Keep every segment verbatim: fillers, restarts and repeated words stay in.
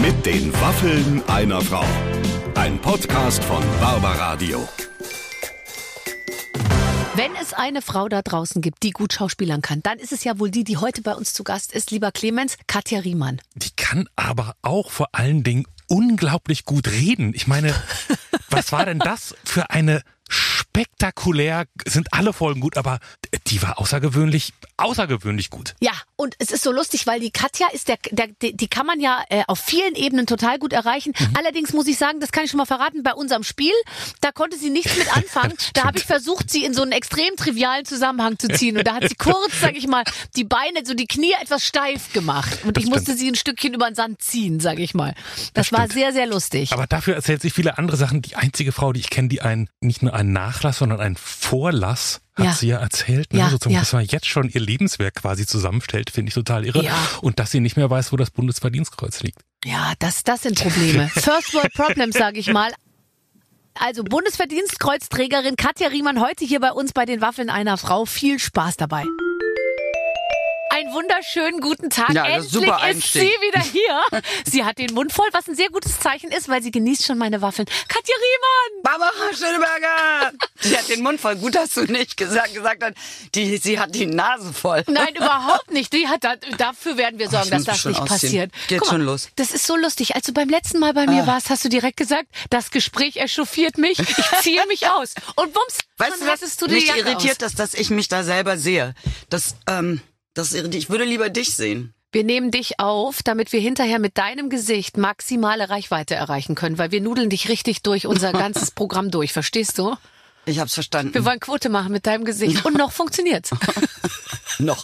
Mit den Waffeln einer Frau. Ein Podcast von Barbaradio. Wenn es eine Frau da draußen gibt, die gut schauspielern kann, dann ist es ja wohl die, die heute bei uns zu Gast ist, lieber Clemens, Katja Riemann. Die kann aber auch vor allen Dingen unglaublich gut reden. Ich meine, was war denn das für eine spektakulär, sind alle Folgen gut, aber die war außergewöhnlich, außergewöhnlich gut. Ja, und es ist so lustig, weil die Katja ist der, der die kann man ja äh, auf vielen Ebenen total gut erreichen. Mhm. Allerdings muss ich sagen, das kann ich schon mal verraten, bei unserem Spiel, da konnte sie nichts mit anfangen. Da habe ich versucht, sie in so einen extrem trivialen Zusammenhang zu ziehen und da hat sie kurz, sag ich mal, die Beine, so die Knie etwas steif gemacht und das ich musste stimmt. sie ein Stückchen über den Sand ziehen, sag ich mal. Das, das war stimmt. sehr, sehr lustig. Aber dafür erzählt sie viele andere Sachen. Die einzige Frau, die ich kenne, die einen, nicht nur einen Nachlass, sondern einen Vorlass hat ja. sie ja erzählt, ne? Ja, so zum, ja. dass man jetzt schon ihr Lebenswerk quasi zusammenstellt, finde ich total irre. Ja. Und dass sie nicht mehr weiß, wo das Bundesverdienstkreuz liegt. Ja, das, das sind Probleme. First World Problems, sage ich mal. Also Bundesverdienstkreuzträgerin Katja Riemann heute hier bei uns bei den Waffeln einer Frau. Viel Spaß dabei. Einen wunderschönen guten Tag. Ja, Endlich super ist sie wieder hier. Sie hat den Mund voll, was ein sehr gutes Zeichen ist, weil sie genießt schon meine Waffeln. Katja Riemann! Barbara Schöneberger! Sie hat den Mund voll. Gut, dass du nicht gesagt, gesagt hast, die, sie hat die Nase voll. Nein, überhaupt nicht. Die hat, dafür werden wir sorgen, Ach, dass ich muss das mich schon nicht ausziehen. passiert. Geht Guck mal, schon los. Das ist so lustig. Als du beim letzten Mal bei mir Ah. warst, hast du direkt gesagt, das Gespräch echauffiert mich, ich ziehe mich aus. Und bums, Weißt schon du, was hattest du die mich Jacke irritiert, aus. dass, dass ich mich da selber sehe. Das, ähm, das irritiert. Ich würde lieber dich sehen. Wir nehmen dich auf, damit wir hinterher mit deinem Gesicht maximale Reichweite erreichen können, weil wir nudeln dich richtig durch unser ganzes Programm durch, verstehst du? Ich hab's verstanden. Wir wollen Quote machen mit deinem Gesicht und noch funktioniert's. Noch.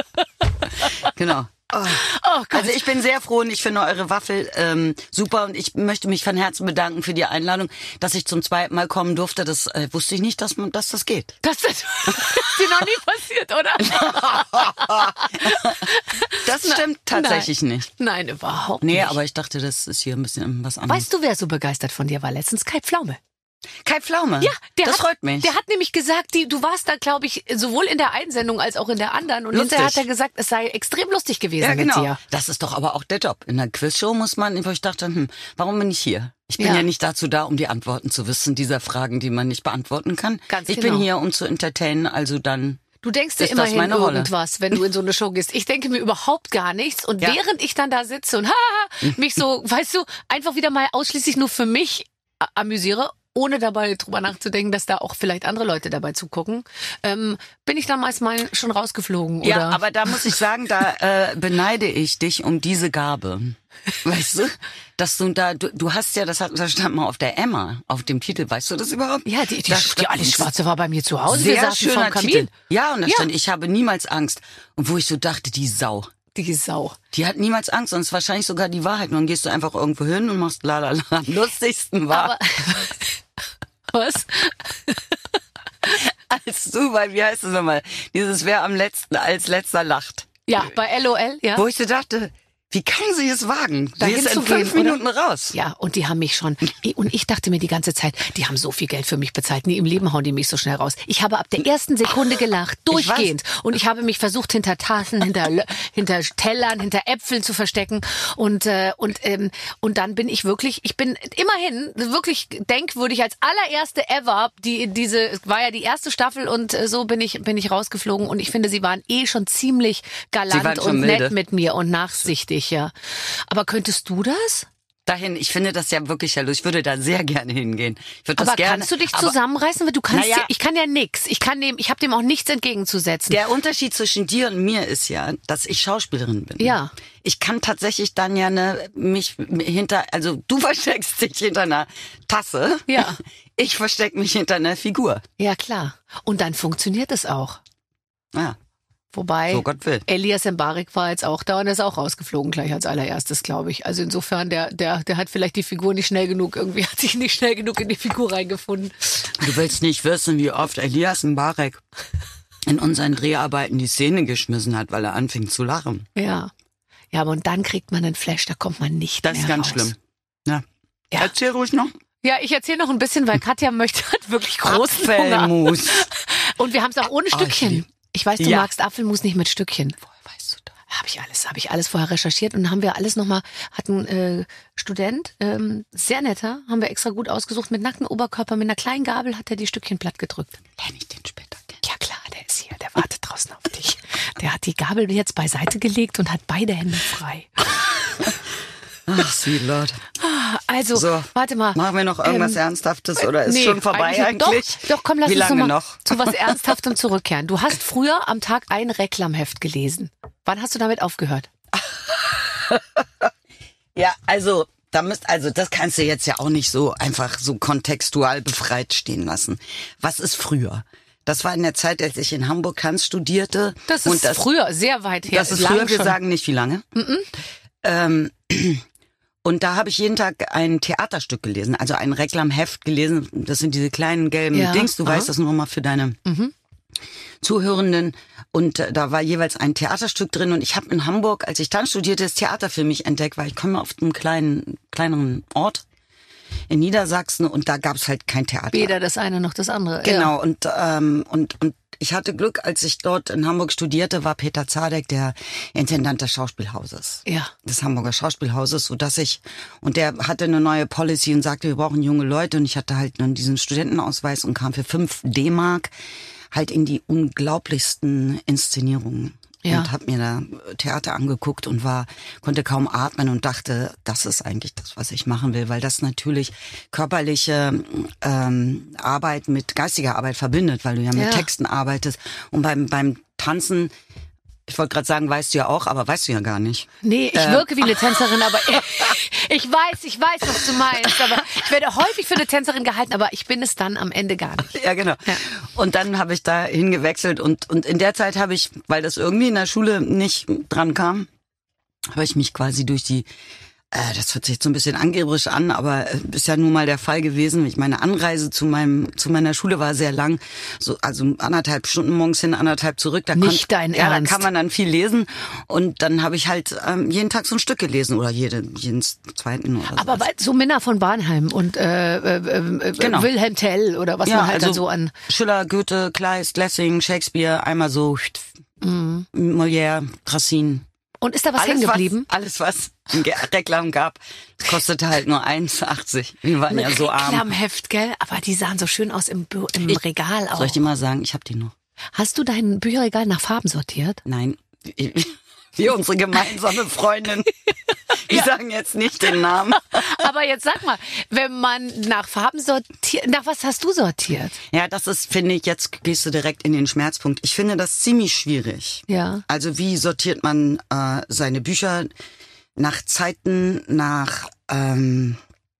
Genau. Oh. Oh Gott. Also ich bin sehr froh und ich finde eure Waffel ähm, super und ich möchte mich von Herzen bedanken für die Einladung, dass ich zum zweiten Mal kommen durfte. Das äh, wusste ich nicht, dass man, dass das geht. Das ist dir noch nie passiert, oder? Das stimmt tatsächlich Nein. nicht. Nein, überhaupt Nee, nicht. aber ich dachte, das ist hier ein bisschen was anderes. Weißt du, wer so begeistert von dir war letztens? Kai Pflaume. Kai Pflaume? Ja, der das hat, freut mich. Der hat nämlich gesagt, die, du warst da, glaube ich, sowohl in der Einsendung als auch in der anderen. Und Lustig. hinterher hat er gesagt, es sei extrem lustig gewesen Ja, genau. mit dir. Das ist doch aber auch der Job. In der Quizshow muss man, wo ich dachte, hm, warum bin ich hier? Ich bin Ja. ja. nicht dazu da, um die Antworten zu wissen, dieser Fragen, die man nicht beantworten kann. Ganz ich genau. bin hier, um zu entertainen, also dann... Du denkst dir Ist das immerhin meine Rolle? irgendwas, wenn du in so eine Show gehst. Ich denke mir überhaupt gar nichts. Und Ja. während ich dann da sitze und haha, mich so, weißt du, einfach wieder mal ausschließlich nur für mich a- amüsiere, ohne dabei drüber nachzudenken, dass da auch vielleicht andere Leute dabei zugucken, ähm, bin ich dann meist mal schon rausgeflogen. Ja, oder? aber da muss ich sagen, da äh, beneide ich dich um diese Gabe. Weißt du? Dass du da, du, du hast ja, das, hat, das stand mal auf der Emma, auf dem Titel, weißt du das überhaupt? Ja, die, die, Da die, stand- alles Schwarze war bei mir zu Hause. Wir Sehr saßen schöner vorm Kamin. Titel. Ja, und da Ja. stand, ich habe niemals Angst. Und wo ich so dachte, die Sau. Die Sau. Die hat niemals Angst und es ist wahrscheinlich sogar die Wahrheit. Und dann gehst du einfach irgendwo hin und machst la la la. Am lustigsten war, Aber was? als du, weil, wie heißt es nochmal, dieses wer am letzten, als letzter lacht. Ja, bei LOL, ja. Wo ich so dachte, wie kann sie es wagen? Da Sie ist in hinzugehen, fünf oder? Minuten raus. Ja, und die haben mich schon, und ich dachte mir die ganze Zeit, die haben so viel Geld für mich bezahlt, nie im Leben hauen die mich so schnell raus. Ich habe ab der ersten Sekunde gelacht, durchgehend. Und ich habe mich versucht, hinter Tassen, hinter, Lö- hinter Tellern, hinter Äpfeln zu verstecken. Und, äh, und, ähm, und dann bin ich wirklich, ich bin immerhin wirklich denkwürdig als allererste ever, die, diese, es war ja die erste Staffel und äh, so bin ich, bin ich rausgeflogen. Und ich finde, sie waren eh schon ziemlich Sie waren galant schon und milde. nett mit mir und nachsichtig, ja. Aber könntest du das? Dahin, ich finde das ja wirklich ja lustig. Ich würde da sehr gerne hingehen. Ich würde das Aber gerne. kannst du dich aber zusammenreißen? Weil du kannst Naja. ja, ich kann ja nix. Ich kann dem, ich habe dem auch nichts entgegenzusetzen. Der Unterschied zwischen dir und mir ist ja, dass ich Schauspielerin bin. Ja. Ich kann tatsächlich dann ja ne, mich hinter, also du versteckst dich hinter einer Tasse. Ja. Ich versteck mich hinter einer Figur. Ja, klar. Und dann funktioniert es auch. Ja, Wobei, so Gott will. Elias Mbarek war jetzt auch da und ist auch rausgeflogen gleich als allererstes, glaube ich. Also insofern, der, der, der hat vielleicht die Figur nicht schnell genug, irgendwie hat sich nicht schnell genug in die Figur reingefunden. Du willst nicht wissen, wie oft Elias Mbarek in unseren Dreharbeiten die Szene geschmissen hat, weil er anfing zu lachen. Ja. Ja, aber und dann kriegt man einen Flash, da kommt man nicht Das mehr ist ganz raus. schlimm. Ja. Ja. Erzähl ruhig noch. Ja, ich erzähle noch ein bisschen, weil Katja möchte, hat wirklich großen Hunger. Apfelmus. Und wir haben es auch ohne Oh, ich Stückchen. lieb- Ich weiß, du Ja. magst Apfelmus nicht mit Stückchen. Woher weißt du das? Habe ich alles, habe ich alles vorher recherchiert und dann haben wir alles nochmal, hat ein äh, Student, ähm, sehr netter, haben wir extra gut ausgesucht, mit nacktem Oberkörper, mit einer kleinen Gabel hat er die Stückchen platt gedrückt. Lerne ich den später kennen. Ja klar, der ist hier, der wartet draußen auf dich. Der hat die Gabel jetzt beiseite gelegt und hat beide Hände frei. Ach, sweet Lord. Also, so, warte mal. Machen wir noch irgendwas ähm, Ernsthaftes oder ist nee, schon vorbei eigentlich? Doch, doch komm, lass Wie uns lange noch, mal noch? zu was Ernsthaftem zurückkehren. Du hast früher am Tag ein Reklamheft gelesen. Wann hast du damit aufgehört? Ja, also, da müsst, also das kannst du jetzt ja auch nicht so einfach so kontextual befreit stehen lassen. Was ist früher? Das war in der Zeit, als ich in Hamburg Kant studierte. Das ist und das, früher, sehr weit her. Das ist lang früher, wir schon. sagen nicht wie lange. Mm-mm. Ähm, und da habe ich jeden Tag ein Theaterstück gelesen, also ein Reklamheft gelesen. Das sind diese kleinen gelben Ja, Dings, du aha. weißt das nur mal für deine Mhm. Zuhörenden. Und äh, da war jeweils ein Theaterstück drin. Und ich habe in Hamburg, als ich dann studierte, das Theater für mich entdeckt, weil ich komme auf einem kleinen, kleineren Ort in Niedersachsen und da gab's halt kein Theater. Weder das eine noch das andere. Genau, Ja. und, ähm, und, und ich hatte Glück, als ich dort in Hamburg studierte, war Peter Zadek der Intendant des Schauspielhauses. Ja. Des Hamburger Schauspielhauses, so dass ich, und der hatte eine neue Policy und sagte, wir brauchen junge Leute, und ich hatte halt nun diesen Studentenausweis und kam für fünf D-Mark halt in die unglaublichsten Inszenierungen. Ja. Und habe mir da Theater angeguckt und war, konnte kaum atmen und dachte, das ist eigentlich das, was ich machen will, weil das natürlich körperliche ähm, Arbeit mit geistiger Arbeit verbindet, weil du ja mit Ja. Texten arbeitest. Und beim beim Tanzen, ich wollte gerade sagen, weißt du ja auch, aber weißt du ja gar nicht. Nee, ich Ähm. wirke wie eine Tänzerin, aber ich weiß, ich weiß, was du meinst. Aber ich werde häufig für eine Tänzerin gehalten, aber ich bin es dann am Ende gar nicht. Ja, genau. Ja. Und dann habe ich da hingewechselt und und in der Zeit habe ich, weil das irgendwie in der Schule nicht dran kam, habe ich mich quasi durch die, äh, das hört sich jetzt so ein bisschen angeberisch an, aber äh, ist ja nun mal der Fall gewesen. Ich meine Anreise zu meinem zu meiner Schule war sehr lang, so also anderthalb Stunden morgens hin, anderthalb zurück. Da Nicht konnt, dein ja, Ernst. da kann man dann viel lesen und dann habe ich halt ähm, jeden Tag so ein Stück gelesen oder jede, jeden zweiten oder so. Aber weil- so Minna von Barnheim und äh, äh, äh, Genau. Wilhelm Tell oder was man halt dann so an... Schiller, Goethe, Kleist, Lessing, Shakespeare, einmal so mhm. Molière, Racine. Und ist da was hängen geblieben? Was, alles, was in Ge- Reklam gab, kostete halt nur eins achtzig. Wir waren ja so arm. Reklamheft, gell? Aber die sahen so schön aus im, Bü im Ich- Regal auch. Soll ich dir mal sagen, ich hab die noch. Hast du dein Bücherregal nach Farben sortiert? Nein, wie unsere gemeinsame Freundin. Wir sagen jetzt nicht den Namen. Aber jetzt sag mal, wenn man nach Farben sortiert, nach was hast du sortiert? Ja, das ist, finde ich, jetzt gehst du direkt in den Schmerzpunkt. Ich finde das ziemlich schwierig. Ja. Also wie sortiert man äh, seine Bücher nach Zeiten, nach ähm,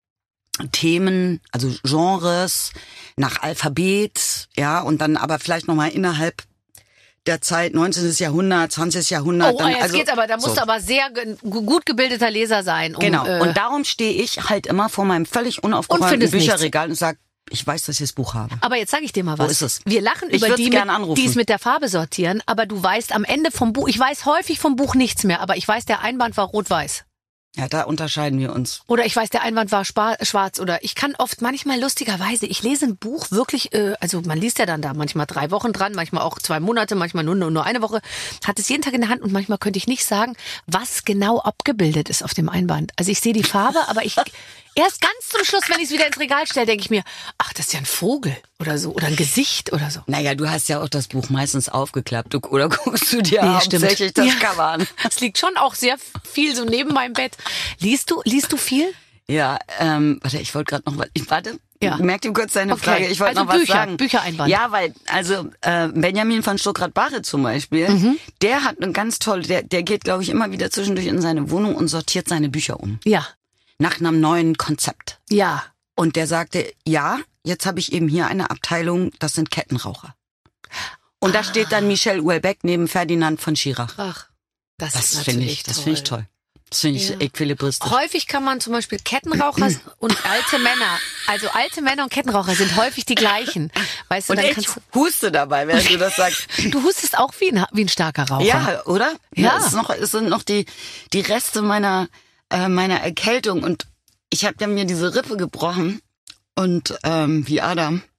Themen, also Genres, nach Alphabet, ja, und dann aber vielleicht nochmal innerhalb der Zeit, neunzehnten. Jahrhundert, zwanzigsten. Jahrhundert. Oh, dann, jetzt also, geht's aber, da musst so. du aber sehr ge- gut gebildeter Leser sein. Um, Genau, Äh, und darum stehe ich halt immer vor meinem völlig Und unaufgeräumten findest nichts. Bücherregal und sage, ich weiß, dass ich das Buch habe. aber jetzt sage ich dir mal was. Wo ist es? Wir lachen Ich über würd's die, gern mit, anrufen. die es mit der Farbe sortieren, aber du weißt am Ende vom Buch, ich weiß häufig vom Buch nichts mehr, aber ich weiß, der Einband war rot-weiß. Ja, da unterscheiden wir uns. Oder ich weiß, der Einband war spa- schwarz. Oder ich kann oft manchmal lustigerweise, ich lese ein Buch wirklich, äh, also man liest ja dann da manchmal drei Wochen dran, manchmal auch zwei Monate, manchmal nur, nur eine Woche, hat es jeden Tag in der Hand und manchmal könnte ich nicht sagen, was genau abgebildet ist auf dem Einband. Also ich sehe die Farbe, aber ich erst ganz zum Schluss, wenn ich es wieder ins Regal stelle, denke ich mir, ach, das ist ja ein Vogel oder so oder ein Gesicht oder so. Naja, du hast ja auch das Buch meistens aufgeklappt. Du, oder guckst du dir Nee, hauptsächlich stimmt. das Ja. Cover an? Das liegt schon auch sehr viel so neben meinem Bett. Liest du, liest du viel? Ja, ähm, warte, ich wollte gerade noch was. Ich, warte, Ja. merk dir kurz deine Okay. Frage. Ich wollte Also noch was Bücher, sagen. Büchereinband. Ja, weil, also äh, Benjamin von Stuckrad-Barre zum Beispiel, Mhm. der hat eine ganz tolle, der, der geht, glaube ich, immer wieder zwischendurch in seine Wohnung und sortiert seine Bücher um. Ja, Nach einem neuen Konzept. ja. Und der sagte, ja, jetzt habe ich eben hier eine Abteilung, das sind Kettenraucher. Und da steht dann Michel Houellebecq neben Ferdinand von Schirach. Ach, das, Das ist finde natürlich ich, das toll. finde ich toll. Das finde ich Ja. equilibristisch. Häufig kann man zum Beispiel Kettenraucher und alte Männer, also alte Männer und Kettenraucher sind häufig die gleichen. Weißt du, Und dann ich kannst huste dabei, während du das sagst. du, du hustest auch wie ein, wie ein starker Raucher. Ja, oder? Ja. Es, ist noch, es sind noch die, die Reste meiner, äh, meiner Erkältung. Und ich habe ja mir diese Rippe gebrochen und ähm, wie Adam.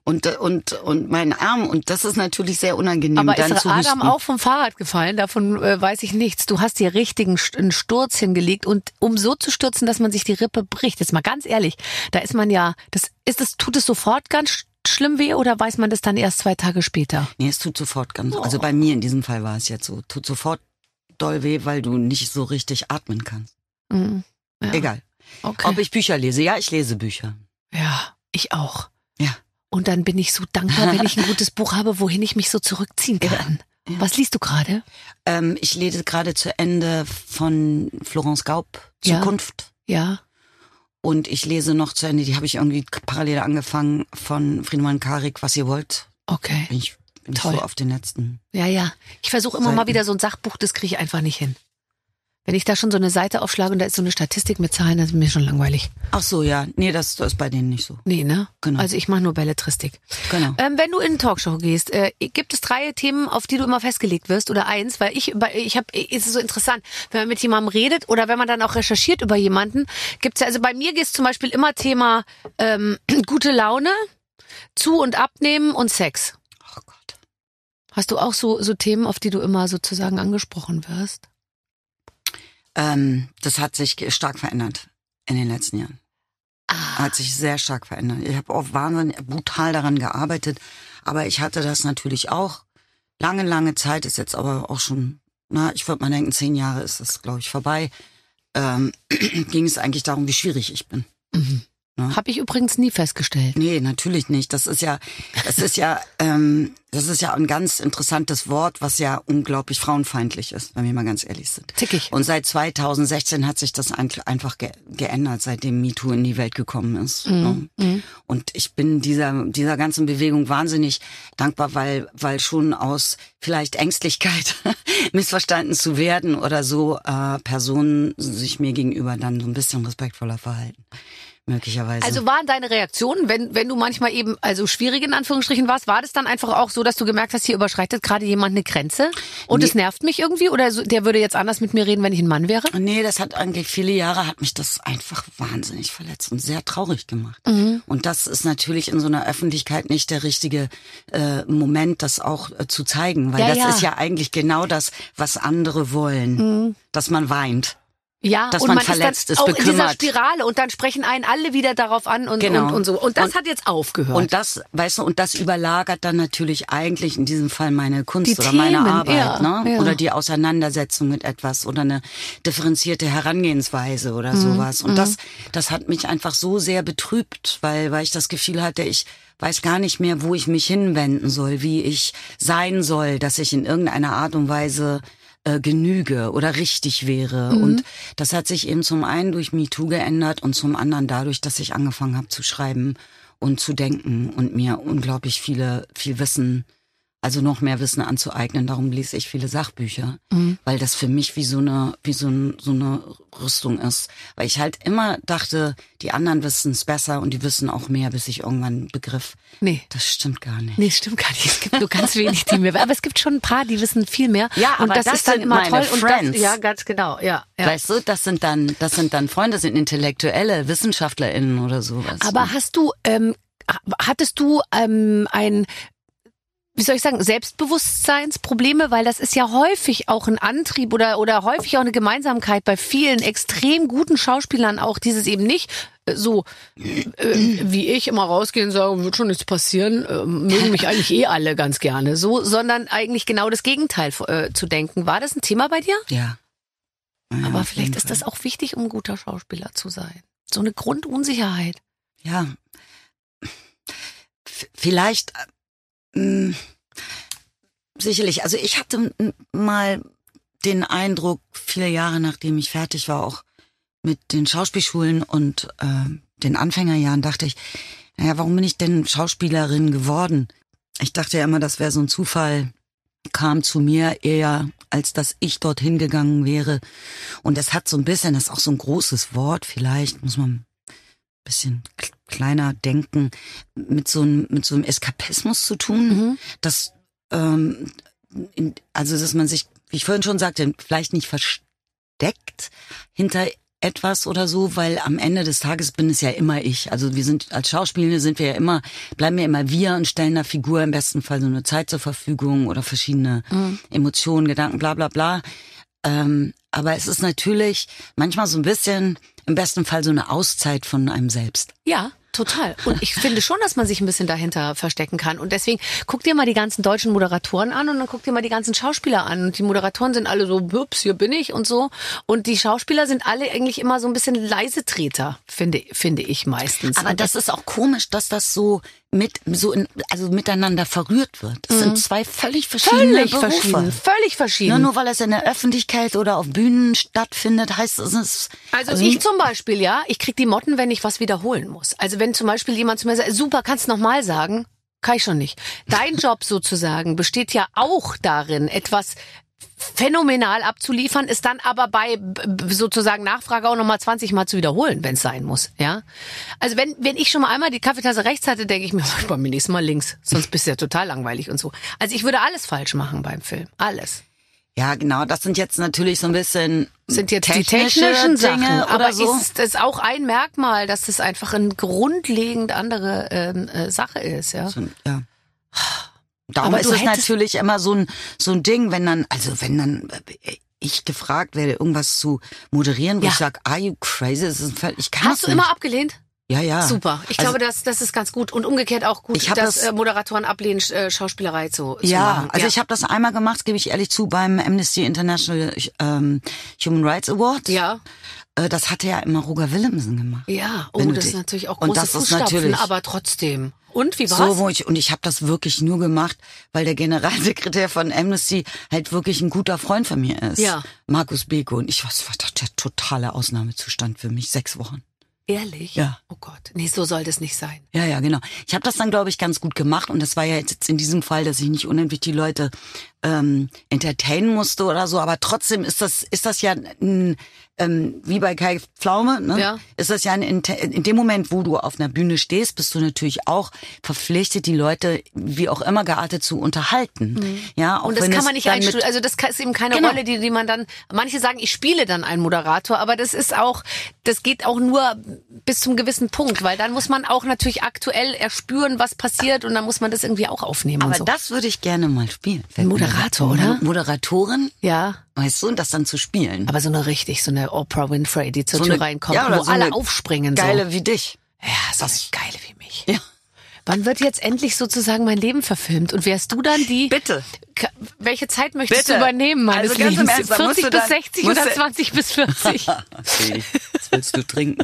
und und und meinen Arm und das ist natürlich sehr unangenehm. Aber dann ist zu Adam husten. auch vom Fahrrad gefallen? Davon äh, weiß ich nichts. Du hast dir richtigen St- einen Sturz hingelegt und um so zu stürzen, dass man sich die Rippe bricht. Jetzt mal ganz ehrlich, da ist man ja, das ist es, tut es sofort ganz sch- schlimm weh oder weiß man das dann erst zwei Tage später? Nee, es tut sofort ganz, Oh. also bei mir in diesem Fall war es jetzt so, tut sofort doll weh, weil du nicht so richtig atmen kannst. Mhm. Ja. Egal. Okay. Ob ich Bücher lese? Ja, ich lese Bücher. Ja, ich auch. Ja. Und dann bin ich so dankbar, wenn ich ein gutes Buch habe, wohin ich mich so zurückziehen kann. Ja. Was liest du gerade? Ähm, ich lese gerade zu Ende von Florence Gaub, Ja. Zukunft. Ja. Und ich lese noch zu Ende, die habe ich irgendwie parallel angefangen, von Friedemann Karik, Was ihr wollt. Okay. Bin ich, bin ich Toll. so auf den letzten. Ja, ja. Ich versuche immer Seiten. mal wieder so ein Sachbuch, das kriege ich einfach nicht hin. Wenn ich da schon so eine Seite aufschlage und da ist so eine Statistik mit Zahlen, das ist mir schon langweilig. Ach so, ja. Nee, das, das ist bei denen nicht so. Nee, ne? Genau. Also ich mache nur Belletristik. Genau. Ähm, wenn du in eine Talkshow gehst, äh, gibt es drei Themen, auf die du immer festgelegt wirst oder eins? Weil ich, bei- ich habe, ist es so interessant, wenn man mit jemandem redet oder wenn man dann auch recherchiert über jemanden, gibt's ja, also bei mir geht es zum Beispiel immer Thema ähm, gute Laune, Zu- und Abnehmen und Sex. Oh Gott. Hast du auch so, so Themen, auf die du immer sozusagen angesprochen wirst? Ähm, das hat sich stark verändert in den letzten Jahren. Ah, Hat sich sehr stark verändert. Ich habe auch wahnsinnig brutal daran gearbeitet, aber ich hatte das natürlich auch lange, lange Zeit, ist jetzt aber auch schon, na, ich würde mal denken, zehn Jahre ist das, glaube ich, vorbei, ähm, ging es eigentlich darum, wie schwierig ich bin. mhm. Ja. Habe ich übrigens nie festgestellt. Nee, natürlich nicht. Das ist ja, das ist ja, ähm, das ist ja ein ganz interessantes Wort, was ja unglaublich frauenfeindlich ist, wenn wir mal ganz ehrlich sind. Zickig. Und seit zweitausendsechzehn hat sich das ein- einfach ge geändert, seitdem MeToo in die Welt gekommen ist. Mhm. Ne? Mhm. Und ich bin dieser dieser ganzen Bewegung wahnsinnig dankbar, weil weil schon aus vielleicht Ängstlichkeit missverstanden zu werden oder so äh, Personen sich mir gegenüber dann so ein bisschen respektvoller verhalten. Möglicherweise. Also waren deine Reaktionen, wenn wenn du manchmal eben also schwierig in Anführungsstrichen warst, war das dann einfach auch so, dass du gemerkt hast, hier überschreitet gerade jemand eine Grenze und es Nee. nervt mich irgendwie oder so, der würde jetzt anders mit mir reden, wenn ich ein Mann wäre? Nee, das hat eigentlich viele Jahre, hat mich das einfach wahnsinnig verletzt und sehr traurig gemacht. Mhm. Und das ist natürlich in so einer Öffentlichkeit nicht der richtige äh, Moment, das auch äh, zu zeigen, weil Ja, das ja. ist ja eigentlich genau das, was andere wollen, Mhm. dass man weint. Ja, Dass und man man verletzt ist ist, dann auch in dieser bekümmert. Spirale und dann sprechen einen alle wieder darauf an und Genau. und, und so. Und das Und- hat jetzt aufgehört. Und das, weißt du, und das überlagert dann natürlich eigentlich in diesem Fall meine Kunst Die oder meine Themen, Arbeit, ja, ne? ja. Oder die Auseinandersetzung mit etwas oder eine differenzierte Herangehensweise oder Mhm, sowas. Und das, das hat mich einfach so sehr betrübt, weil, weil ich das Gefühl hatte, ich weiß gar nicht mehr, wo ich mich hinwenden soll, wie ich sein soll, dass ich in irgendeiner Art und Weise äh, genüge oder richtig wäre. Mhm. Und das hat sich eben zum einen durch MeToo geändert und zum anderen dadurch, dass ich angefangen habe zu schreiben und zu denken und mir unglaublich viele, viel Wissen, also noch mehr Wissen anzueignen. Darum lese ich viele Sachbücher, Mhm. weil das für mich wie so eine, wie so, ein, so eine Rüstung ist. Weil ich halt immer dachte, die anderen wissen es besser und die wissen auch mehr, bis ich irgendwann begriff, nee. das stimmt gar nicht. Nee, stimmt gar nicht. Es gibt nur ganz wenig, die mir. Aber es gibt schon ein paar, die wissen viel mehr. Ja, und aber das, das ist dann sind immer meine toll. Und Friends. das, ja, ganz genau. Ja, ja. Weißt du, das sind dann, das sind dann Freunde, das sind Intellektuelle, WissenschaftlerInnen oder sowas. Aber hast du, ähm, hattest du ähm, ein, wie soll ich sagen, Selbstbewusstseinsprobleme? Weil das ist ja häufig auch ein Antrieb oder oder häufig auch eine Gemeinsamkeit bei vielen extrem guten Schauspielern auch, dieses eben nicht äh, so äh, wie ich immer rausgehen und sagen, wird schon nichts passieren, äh, mögen mich eigentlich eh alle ganz gerne, so, sondern eigentlich genau das Gegenteil äh, zu denken. War das ein Thema bei dir? ja. Ja, Aber auf vielleicht jeden ist Fall. das auch wichtig, um ein guter Schauspieler zu sein. So eine Grundunsicherheit. Ja. V- Vielleicht, äh, mh, sicherlich. Also ich hatte m- mal den Eindruck, viele Jahre nachdem ich fertig war, auch mit den Schauspielschulen und äh, den Anfängerjahren, dachte ich, naja, warum bin ich denn Schauspielerin geworden? Ich dachte ja immer, das wäre so ein Zufall, kam zu mir eher, als dass ich dorthin gegangen wäre. Und es hat so ein bisschen, das ist auch so ein großes Wort, vielleicht muss man ein bisschen k- kleiner denken, mit so einem, mit so einem Eskapismus zu tun, Mhm. dass, ähm, in, also, dass man sich, wie ich vorhin schon sagte, vielleicht nicht versteckt hinter etwas oder so, weil am Ende des Tages bin es ja immer ich. Also wir sind als Schauspielende sind wir ja immer, bleiben ja immer wir und stellen der Figur im besten Fall so eine Zeit zur Verfügung oder verschiedene mhm. Emotionen, Gedanken, bla bla bla. Ähm, aber es ist natürlich manchmal so ein bisschen, im besten Fall so eine Auszeit von einem selbst. Ja. Total. Und ich finde schon, dass man sich ein bisschen dahinter verstecken kann. Und deswegen guck dir mal die ganzen deutschen Moderatoren an und dann guck dir mal die ganzen Schauspieler an. Und die Moderatoren sind alle so, ups, hier bin ich und so. Und die Schauspieler sind alle eigentlich immer so ein bisschen Leisetreter, finde, finde ich meistens. Aber das ist auch komisch, dass das so mit, so in, also miteinander verrührt wird. Es mhm. sind zwei völlig verschiedene völlig Berufe. Verschieden, völlig verschieden. Nur, nur weil es in der Öffentlichkeit oder auf Bühnen stattfindet, heißt es, es also, also ich zum Beispiel, ja, ich krieg die Motten, wenn ich was wiederholen muss. Also wenn zum Beispiel jemand zu mir sagt, super, kannst du nochmal sagen? Kann ich schon nicht. Dein Job sozusagen besteht ja auch darin, etwas phänomenal abzuliefern, ist dann aber bei sozusagen Nachfrage auch nochmal zwanzig Mal zu wiederholen, wenn es sein muss, ja. Also wenn wenn ich schon mal einmal die Kaffeetasse rechts hatte, denke ich mir, beim nächsten Mal links, sonst bist du ja total langweilig und so. Also ich würde alles falsch machen beim Film, alles. Ja, genau, das sind jetzt natürlich so ein bisschen sind jetzt die technischen Sachen, Dinge aber oder so. ist es auch ein Merkmal, dass es einfach eine grundlegend andere ähm, äh, Sache ist, ja. So, ja. Darum aber ist es natürlich immer so ein so ein Ding, wenn dann, also wenn dann ich gefragt werde, irgendwas zu moderieren, wo ja. ich sage, are you crazy? Das ist ein, ich kann Hast du nicht. immer abgelehnt? Ja, ja. Super. Ich also, glaube, das, das ist ganz gut. Und umgekehrt auch gut, dass das, äh, Moderatoren ablehnen, äh, Schauspielerei zu, zu ja, machen. Also ja, ich habe das einmal gemacht, gebe ich ehrlich zu, beim Amnesty International ähm, Human Rights Award. Ja. Äh, das hatte ja immer Roger Willemsen gemacht. Ja, oh, das ist natürlich auch große und das Fußstapfen, ist natürlich, aber trotzdem. Und wie war's? So, wo ich, und ich habe das wirklich nur gemacht, weil der Generalsekretär von Amnesty halt wirklich ein guter Freund von mir ist. Ja. Markus Beko. Und ich was war das der totale Ausnahmezustand für mich, sechs Wochen. Ehrlich? Ja. Oh Gott. Nee, so soll das nicht sein. Ja, ja, genau. Ich habe das dann, glaube ich, ganz gut gemacht. Und das war ja jetzt in diesem Fall, dass ich nicht unendlich die Leute ähm, entertainen musste oder so. Aber trotzdem ist das ist das ja ein, ähm, wie bei Kai Pflaume, ne? Ja. Ist das ja ein, in dem Moment, wo du auf einer Bühne stehst, bist du natürlich auch verpflichtet, die Leute wie auch immer geartet zu unterhalten. Mhm. Ja, auch und das wenn kann es man nicht dann einstudieren. Also das ist eben keine Genau. Rolle, die, die man dann. Manche sagen, ich spiele dann einen Moderator, aber das ist auch, das geht auch nur bis zum gewissen Punkt, weil dann muss man auch natürlich aktuell erspüren, was passiert, und dann muss man das irgendwie auch aufnehmen. Aber und so. das würde ich gerne mal spielen. Ein Moderator, oder? Moderatorin. Ja. Weißt du, und das dann zu spielen. Aber so eine richtig, so eine Oprah Winfrey, die zur so Tür eine, reinkommt, ja, wo so alle eine aufspringen. Geile so. wie dich. Ja, so eine geile wie mich. Ja. Wann wird jetzt endlich sozusagen mein Leben verfilmt? Und wärst du dann die... Bitte. Welche Zeit möchtest Bitte. du übernehmen, meines Also ganz im Lebens? Ernst, dann musst vierzig du bis dann- sechzig musst oder du- zwanzig bis vierzig? Okay, was willst du trinken?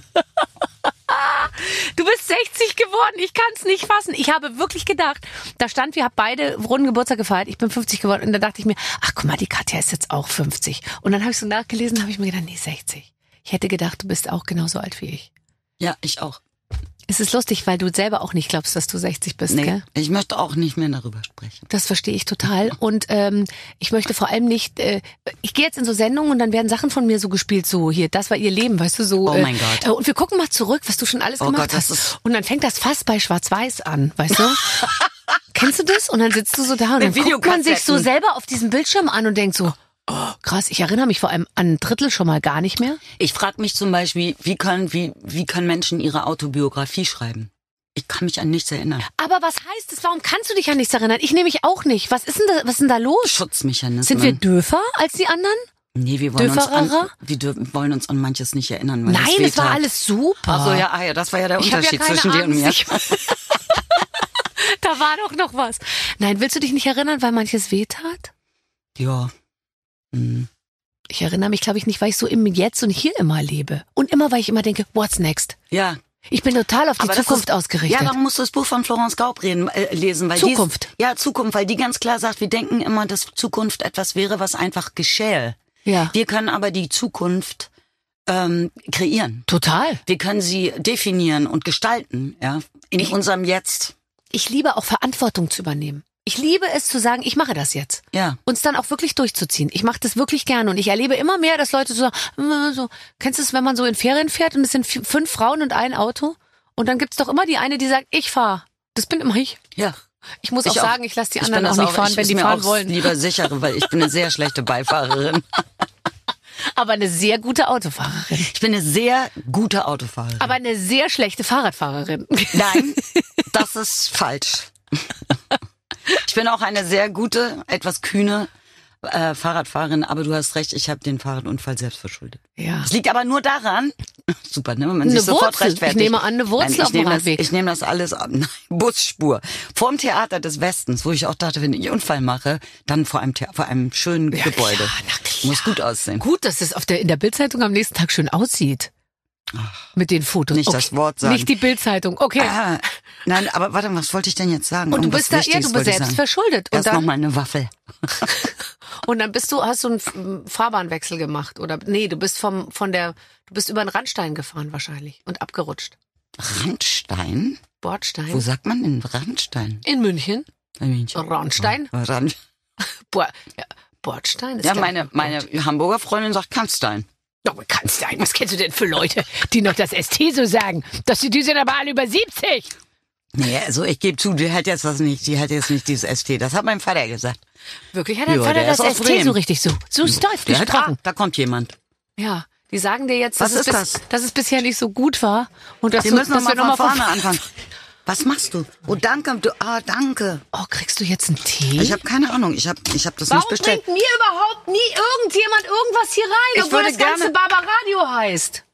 Du bist sechzig geworden, ich kann es nicht fassen. Ich habe wirklich gedacht, da stand, wir haben beide runden Geburtstag gefeiert, ich bin fünfzig geworden, und da dachte ich mir, ach guck mal, die Katja ist jetzt auch fünfzig. Und dann habe ich so nachgelesen, habe ich mir gedacht, nee, sechzig. Ich hätte gedacht, du bist auch genauso alt wie ich. Ja, ich auch. Es ist lustig, weil du selber auch nicht glaubst, dass du sechzig bist, Nee, gell? ich möchte auch nicht mehr darüber sprechen. Das verstehe ich total. Und ähm, ich möchte vor allem nicht, äh, ich gehe jetzt in so Sendungen und dann werden Sachen von mir so gespielt, so hier, das war ihr Leben, weißt du, so. Oh mein äh, Gott. Äh, und wir gucken mal zurück, was du schon alles Oh gemacht Gott, das hast. ist- Und dann fängt das fast bei Schwarz-Weiß an, weißt du? Kennst du das? Und dann sitzt du so da und Mit dann guckt man sich so Videokassetten. selber auf diesem Bildschirm an und denkt so, oh, krass, ich erinnere mich vor allem an ein Drittel schon mal gar nicht mehr. Ich frage mich zum Beispiel, wie können, wie, wie können Menschen ihre Autobiografie schreiben? Ich kann mich an nichts erinnern. Aber was heißt das? Warum kannst du dich an nichts erinnern? Ich nehme mich auch nicht. Was ist denn da, was ist denn da los? Schutzmechanismen. Sind wir döfer als die anderen? Nee, wir wollen uns an, Döfererer? wir dürfen, wollen uns an manches nicht erinnern. Weil Nein, das es war wehtat. alles super. Ach so, ja, ah, ja, das war ja der Ich hab ja Unterschied keine zwischen dir und mir. Angst. Ich- Da war doch noch was. Nein, willst du dich nicht erinnern, weil manches wehtat? Ja. Hm. Ich erinnere mich, glaube ich, nicht, weil ich so im Jetzt und Hier immer lebe. Und immer, weil ich immer denke, what's next? Ja. Ich bin total auf die Aber das Zukunft ist, ausgerichtet. Ja, darum musst du das Buch von Florence Gaub reden, äh, lesen. Weil Zukunft. Die ist, ja, Zukunft, weil die ganz klar sagt, wir denken immer, dass Zukunft etwas wäre, was einfach geschähe. Ja. Wir können aber die Zukunft ähm, kreieren. Total. Wir können sie definieren und gestalten, ja, in Ich- unserem Jetzt. Ich liebe auch Verantwortung zu übernehmen. Ich liebe es zu sagen, ich mache das jetzt. Ja. Uns dann auch wirklich durchzuziehen. Ich mache das wirklich gerne und ich erlebe immer mehr, dass Leute so sagen, äh, so, kennst du es, wenn man so in Ferien fährt und es sind f- fünf Frauen und ein Auto? Und dann gibt's doch immer die eine, die sagt, ich fahre. Das bin immer ich. Ja. Ich muss Ich auch auch. sagen, ich lasse die Ich anderen bin auch das nicht fahren, ich wenn ist die mir fahren auch wollen. lieber sichere, weil ich bin eine sehr schlechte Beifahrerin. Aber eine sehr gute Autofahrerin. Ich bin eine sehr gute Autofahrerin. Aber eine sehr schlechte Fahrradfahrerin. Nein, das ist falsch. Ich bin auch eine sehr gute, etwas kühne äh, Fahrradfahrerin, aber du hast recht, ich habe den Fahrradunfall selbst verschuldet. Ja. Es liegt aber nur daran, super, ne, wenn man Eine sich sofort Wurzel. rechtfertigt. Ich nehme an, eine Wurzel Nein, ich auf dem nehme Radweg. Das, ich nehme das alles ab. Nein, Busspur. Vorm Theater des Westens, wo ich auch dachte, wenn ich einen Unfall mache, dann vor einem, The- vor einem schönen Ja, Gebäude. klar, na klar. Muss gut aussehen. Gut, dass es auf der, in der Bildzeitung am nächsten Tag schön aussieht. Mit den Fotos. Nicht okay. das Wort sagen. Nicht die Bildzeitung. Okay. Ah, nein, aber warte, was wollte ich denn jetzt sagen? Und du Irgendwas bist da, ja, Wichtiges du bist wollte ich selbst sagen. verschuldet. Und Erst noch dann, mal eine Waffel. und dann bist du, hast du einen F- Fahrbahnwechsel gemacht. Oder, nee, du bist vom, von der, du bist über den Randstein gefahren wahrscheinlich. Und abgerutscht. Randstein? Bordstein. Wo sagt man denn Randstein? In München. In München. Randstein. Rand. Bo ja, Bordstein ist Ja, der- meine, meine Hamburger Freundin sagt Kannstein. Oh, Kannstein, was kennst du denn für Leute, die noch das S T so sagen? Dass die, die sind aber alle über siebzig. Nee, also ich gebe zu, die hat jetzt was nicht, die hat jetzt nicht dieses S T. Das hat mein Vater gesagt. Wirklich, hat dein Ja, Vater der das ist aus S T Bremen. so richtig so, so steif Der hat, gesprochen? ah, da kommt jemand. Ja, die sagen dir jetzt, Was dass, es ist bis, das? dass es bisher nicht so gut war. Und dass Wir du, müssen noch dass mal wir von noch mal vorne anfangen. Was machst du? Oh, danke. Du, ah, danke. Oh, kriegst du jetzt einen Tee? Ich habe keine Ahnung. Ich habe ich hab das Warum nicht bestellt. bringt mir überhaupt nie irgendjemand irgendwas hier rein, Ich obwohl würde das ganze gerne- Barbaradio heißt?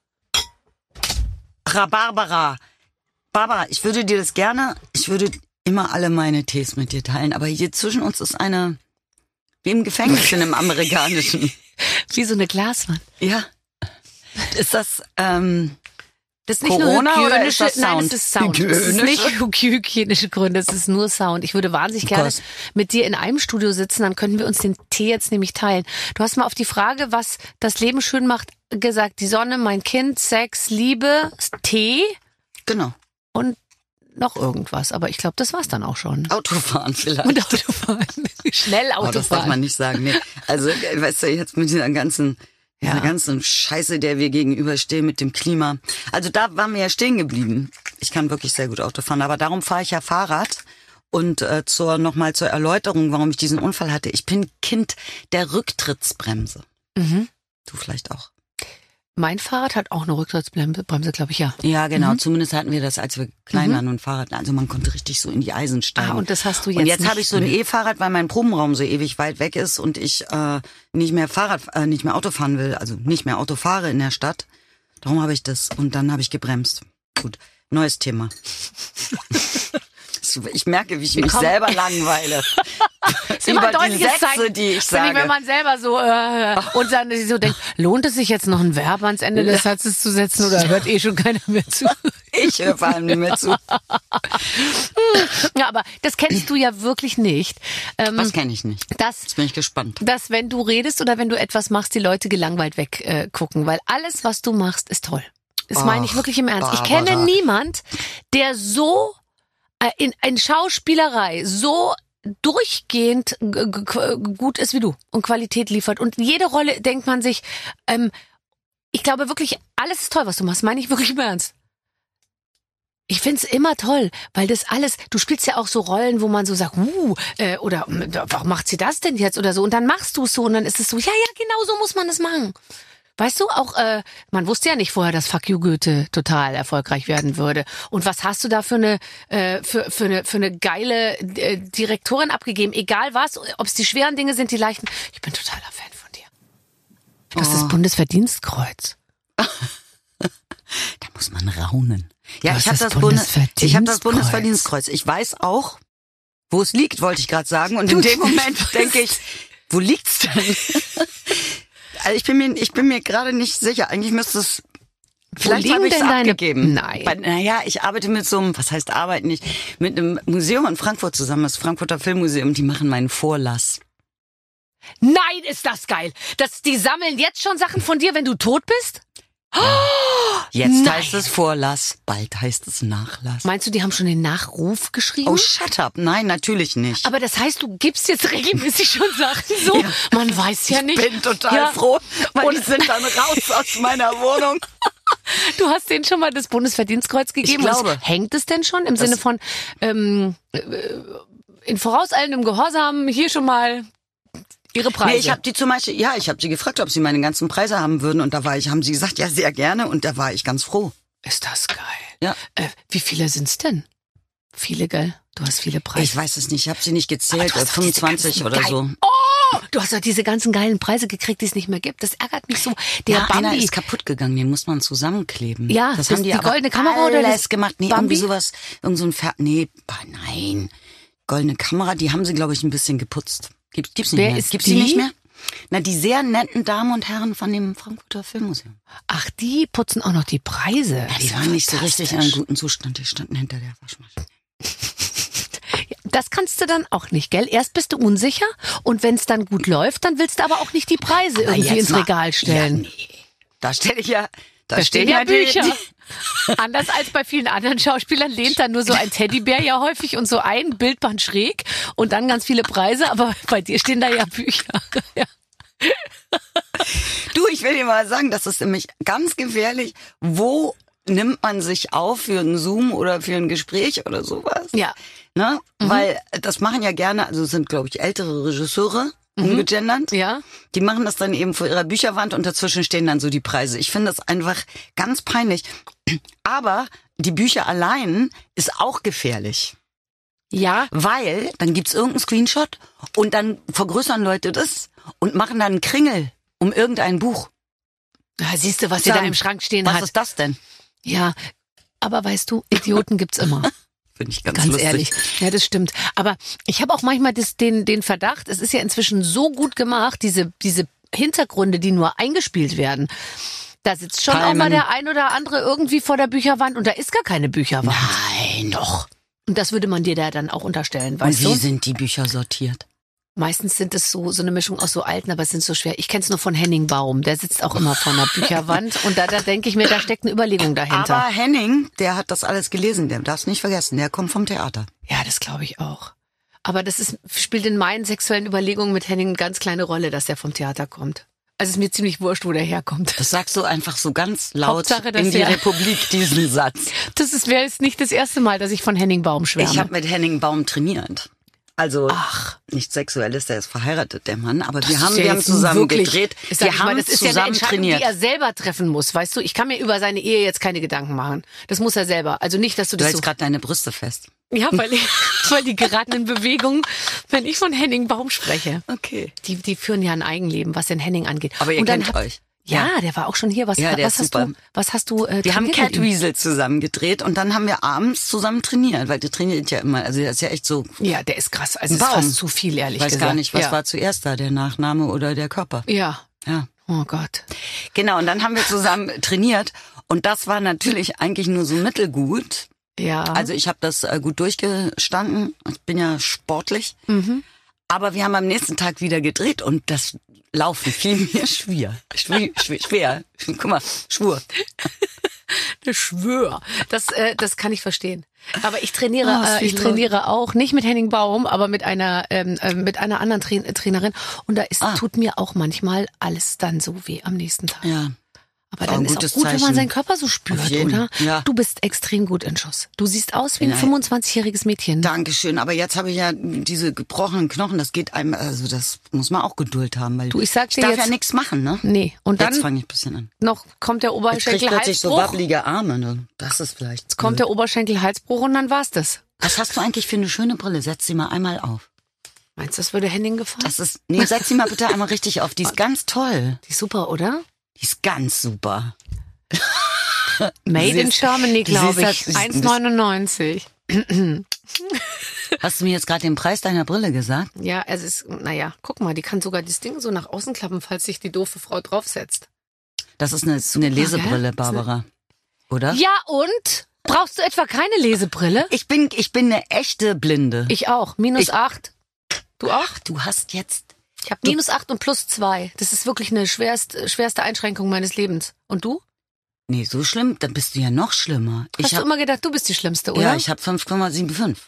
Barbara. Barbara, ich würde dir das gerne, ich würde immer alle meine Tees mit dir teilen, aber hier zwischen uns ist eine, wie im Gefängnis in einem amerikanischen. Wie so eine Glaswand. Ja. Ist das, ähm, Das ist nicht Corona nur oder hygienische, ist das nein, Sound? es ist Sound. Es ist Hygienische? nicht hy- hygienische Gründe, es ist nur Sound. Ich würde wahnsinnig gerne Lukas. mit dir in einem Studio sitzen, dann könnten wir uns den Tee jetzt nämlich teilen. Du hast mal auf die Frage, was das Leben schön macht, gesagt, die Sonne, mein Kind, Sex, Liebe, Tee genau. und noch irgendwas. Aber ich glaube, das war's dann auch schon. Autofahren vielleicht. Und Autofahren. Schnell Oh, das darf Autofahren. man nicht sagen. Nee. Also, äh, weißt du, jetzt mit dieser ganzen, Ja. dieser ganzen Scheiße, der wir gegenüberstehen mit dem Klima. Also da waren wir ja stehen geblieben. Ich kann wirklich sehr gut Auto fahren, aber darum fahre ich ja Fahrrad. Und äh, zur nochmal zur Erläuterung, warum ich diesen Unfall hatte. Ich bin Kind der Rücktrittsbremse. Mhm. Du vielleicht auch. Mein Fahrrad hat auch eine Rücktrittsbremse, Bremse, glaube ich, ja. Ja, genau. Mhm. Zumindest hatten wir das, als wir klein waren und Fahrrad. Also man konnte richtig so in die Eisen steigen. Ah, und das hast du jetzt Und jetzt nicht habe ich so ein mehr. E-Fahrrad, weil mein Probenraum so ewig weit weg ist und ich äh, nicht mehr Fahrrad, äh, nicht mehr Auto fahren will, also nicht mehr Auto fahre in der Stadt. Darum habe ich das und dann habe ich gebremst. Gut, neues Thema. Ich merke, wie ich mich kommen- selber langweile. ist immer ein Über die deutliches Sätze, Zeichen, die ich finde ich, sage. wenn man selber so äh, und dann sich so denkt, lohnt es sich jetzt noch ein Verb ans Ende des Satzes zu setzen oder hört eh schon keiner mehr zu? Ich höre vor allem nicht mehr zu. Ja, aber das kennst du ja wirklich nicht. Ähm, Was kenne ich nicht? dass, Jetzt bin ich gespannt. dass wenn du redest oder wenn du etwas machst, die Leute gelangweilt weggucken, äh, gucken, weil alles, was du machst, ist toll. Das meine ich Ach, wirklich im Ernst. Ich Barbara. kenne niemand, der so äh, in, in Schauspielerei so durchgehend g- g- gut ist wie du und Qualität liefert. Und jede Rolle denkt man sich, ähm, ich glaube wirklich, alles ist toll, was du machst, meine ich wirklich im Ernst. Ich find's immer toll, weil das alles, du spielst ja auch so Rollen, wo man so sagt, uh, äh, oder äh, warum macht sie das denn jetzt oder so und dann machst du es so und dann ist es so, ja, ja, genau so muss man es machen. Weißt du, auch, äh, man wusste ja nicht vorher, dass Fuck You Goethe total erfolgreich werden würde. Und was hast du da für eine, äh, für, für eine, für eine geile äh, Direktorin abgegeben? Egal was, ob es die schweren Dinge sind, die leichten. Ich bin totaler Fan von dir. Du hast Oh. das Bundesverdienstkreuz. Da muss man raunen. Ja, Du ich hast habe das das, Bundes ich hab das Bundesverdienstkreuz. Bundesverdienstkreuz. Ich weiß auch, wo es liegt, wollte ich gerade sagen. Und in dem Moment denke ich, wo liegt's denn? Also ich bin mir, ich bin mir gerade nicht sicher. Eigentlich müsste es, vielleicht liegen habe ich es denn deine- abgegeben. Nein. Weil, naja, ich arbeite mit so einem, was heißt arbeiten nicht, mit einem Museum in Frankfurt zusammen, das Frankfurter Filmmuseum, die machen meinen Vorlass. Nein, ist das geil. Das, die sammeln jetzt schon Sachen von dir, wenn du tot bist? Jetzt Nein. heißt es Vorlass, bald heißt es Nachlass. Meinst du, die haben schon den Nachruf geschrieben? Oh, shut up. Nein, natürlich nicht. Aber das heißt, du gibst jetzt regelmäßig schon Sachen so? Ja. Man weiß ja nicht. Ich bin total Ja. froh, weil Und- die sind dann raus aus meiner Wohnung. Du hast denen schon mal das Bundesverdienstkreuz gegeben. Ich glaube. Und es hängt es denn schon im Sinne von ähm, äh, in vorauseilendem Gehorsam hier schon mal Ihre Preise? Nee, ich habe die zum Beispiel, ja, ich habe sie gefragt, ob sie meine ganzen Preise haben würden und da war ich, haben sie gesagt, ja, sehr gerne und da war ich ganz froh. Ist das geil. Ja. Äh, wie viele sind's denn? Viele, gell? Du hast viele Preise. Ich weiß es nicht, ich habe sie nicht gezählt, Aber du hast doch fünfundzwanzig diese oder ganzen so. geilen- Oh, du hast doch diese ganzen geilen Preise gekriegt, die es nicht mehr gibt. Das ärgert mich so. Der Ja, einer Bambi. ist kaputt gegangen, den muss man zusammenkleben. Ja, das das haben die, die aber goldene Kamera oder alles das gemacht. Nee, Bambi? irgendwie sowas, irgend so ein Fer nee, bah, nein. Goldene Kamera, die haben sie, glaube ich, ein bisschen geputzt. Gibt, gibt's nicht Wer mehr. ist Gibt's die? die nicht mehr? Na, die sehr netten Damen und Herren von dem Frankfurter Filmmuseum. Ach, die putzen auch noch die Preise. Ja, die waren nicht so richtig in einem guten Zustand. Die standen hinter der Waschmaschine. Das kannst du dann auch nicht, gell? Erst bist du unsicher und wenn es dann gut läuft, dann willst du aber auch nicht die Preise Aber irgendwie jetzt ins mal- Regal stellen. Ja, nee. Da stelle ich ja, da, Da stehen ja die- Bücher. die- Anders als bei vielen anderen Schauspielern lehnt da nur so ein Teddybär ja häufig und so ein Bildband schräg und dann ganz viele Preise, aber bei dir stehen da ja Bücher. Ja. Du, ich will dir mal sagen, das ist nämlich ganz gefährlich. Wo nimmt man sich auf für einen Zoom oder für ein Gespräch oder sowas? Ja. Ne? Mhm. Weil das machen ja gerne, also es sind, glaube ich, ältere Regisseure, mhm. umgegendert. Ja. Die machen das dann eben vor ihrer Bücherwand und dazwischen stehen dann so die Preise. Ich finde das einfach ganz peinlich. Aber die Bücher allein ist auch gefährlich. Ja. Weil dann gibt's irgendeinen Screenshot und dann vergrößern Leute das und machen dann einen Kringel um irgendein Buch. Ja, siehst du, was sie da im Schrank stehen Was hat. ist das denn? Ja, aber weißt du, Idioten gibt's immer. Finde ich ganz, Ganz lustig. ehrlich. Ja, das stimmt. Aber ich habe auch manchmal das, den, den Verdacht, es ist ja inzwischen so gut gemacht, diese, diese Hintergründe, die nur eingespielt werden. Da sitzt schon Palmen. auch mal der ein oder andere irgendwie vor der Bücherwand und da ist gar keine Bücherwand. Nein, doch. Und das würde man dir da dann auch unterstellen, Und weißt wie du? sind die Bücher sortiert? Meistens sind es so, so eine Mischung aus so alten, aber es sind so schwer. Ich kenne es nur von Henning Baum, der sitzt auch immer vor einer Bücherwand und da, da denke ich mir, da steckt eine Überlegung dahinter. Aber Henning, der hat das alles gelesen, der darf es nicht vergessen, der kommt vom Theater. Ja, das glaube ich auch. Aber das ist, spielt in meinen sexuellen Überlegungen mit Henning eine ganz kleine Rolle, dass der vom Theater kommt. Also es ist mir ziemlich wurscht, wo der herkommt. Das sagst du einfach so ganz laut Hauptsache, dass in die er- Republik, diesen Satz. Das ist, wäre jetzt nicht das erste Mal, dass ich von Henning Baum schwärme. Ich habe mit Henning Baum trainiert. Also Ach. nicht sexuell ist, der ist verheiratet, der Mann, aber Das wir ist haben, ja wir haben jetzt zusammen wirklich- gedreht. Ich sag Wir ich mal, haben das ist ja eine zusammen Entscheidung, trainiert. die er selber treffen muss, weißt du? Ich kann mir über seine Ehe jetzt keine Gedanken machen. Das muss er selber. Also nicht, dass du Du das hältst so... gerade deine Brüste fest. Ja, weil, ich, weil die geraten in Bewegung, wenn ich von Henning Baum spreche. Okay. Die, die führen ja ein Eigenleben, was den Henning angeht. Aber ihr Und dann kennt habt- euch. Ja, der war auch schon hier. Was, Ja, der was ist hast super. du? Was hast du? Äh, Wir haben trainiert mit ihm? Catweasel zusammen gedreht und dann haben wir abends zusammen trainiert, weil der trainiert ja immer. Also der ist ja echt so. Ja, der ist krass. Also Ein es ist Baum. fast zu viel, ehrlich Ich weiß gesagt. gar nicht, was ja. war zuerst da, der Nachname oder der Körper. Ja. Ja. Oh Gott. Genau, und dann haben wir zusammen trainiert und das war natürlich eigentlich nur so mittelgut. Ja. Also ich habe das äh, gut durchgestanden. Ich bin ja sportlich. Mhm. Aber wir haben am nächsten Tag wieder gedreht und das Laufen fiel mir schwer. Schwer, schwer, schwer. Guck mal, schwur. Ich schwör. Das, äh, das kann ich verstehen. Aber ich trainiere, Ah, ist äh, viel ich trainiere auch nicht mit Henning Baum, aber mit einer, ähm, äh, mit einer anderen Tra Trainerin. Und da ist, Ah. tut mir auch manchmal alles dann so weh am nächsten Tag. Ja. Aber Auch dann ein ist auch gutes gut, wenn man Zeichen. seinen Körper so spürt, Auf jeden. oder? Ja. Du bist extrem gut in Schuss. Du siehst aus wie ein Nein. fünfundzwanzigjähriges Mädchen. Dankeschön. Aber jetzt habe ich ja diese gebrochenen Knochen. Das geht einem, also das muss man auch Geduld haben, weil Du, ich sag dir darf jetzt- ja nichts machen, ne? Nee. Und Jetzt dann fange ich ein bisschen an. noch kommt der Jetzt krieg ich plötzlich so Oberschenkel-Halsbruch. wabbelige Arme. Ne? Das ist vielleicht. Kommt blöd. der Oberschenkel-Halsbruch und dann war's das. Was hast du eigentlich für eine schöne Brille? Setz sie mal einmal auf. Meinst du, das würde Henning gefallen? Das ist, nee, setz sie mal bitte einmal richtig auf. Die ist ganz toll. Die ist super, oder? Die ist ganz super. Made in siehst- Germany, du glaube siehst ich. das- eins neunundneunzig. Hast du mir jetzt gerade den Preis deiner Brille gesagt? Ja, es ist, naja, guck mal, die kann sogar das Ding so nach außen klappen, falls sich die doofe Frau draufsetzt. Das ist eine, eine Lesebrille, gell? Barbara. Oder? Ja, und? Brauchst du etwa keine Lesebrille? Ich bin, ich bin eine echte Blinde. Ich auch. Minus Ich- acht. Du auch? Ach, du hast jetzt. Ich habe minus acht und plus zwei. Das ist wirklich eine schwerst, schwerste Einschränkung meines Lebens. Und du? Nee, so schlimm, dann bist du ja noch schlimmer. Hast Ich du hab, immer gedacht, du bist die Schlimmste, oder? ja, ich habe fünf Komma fünfundsiebzig.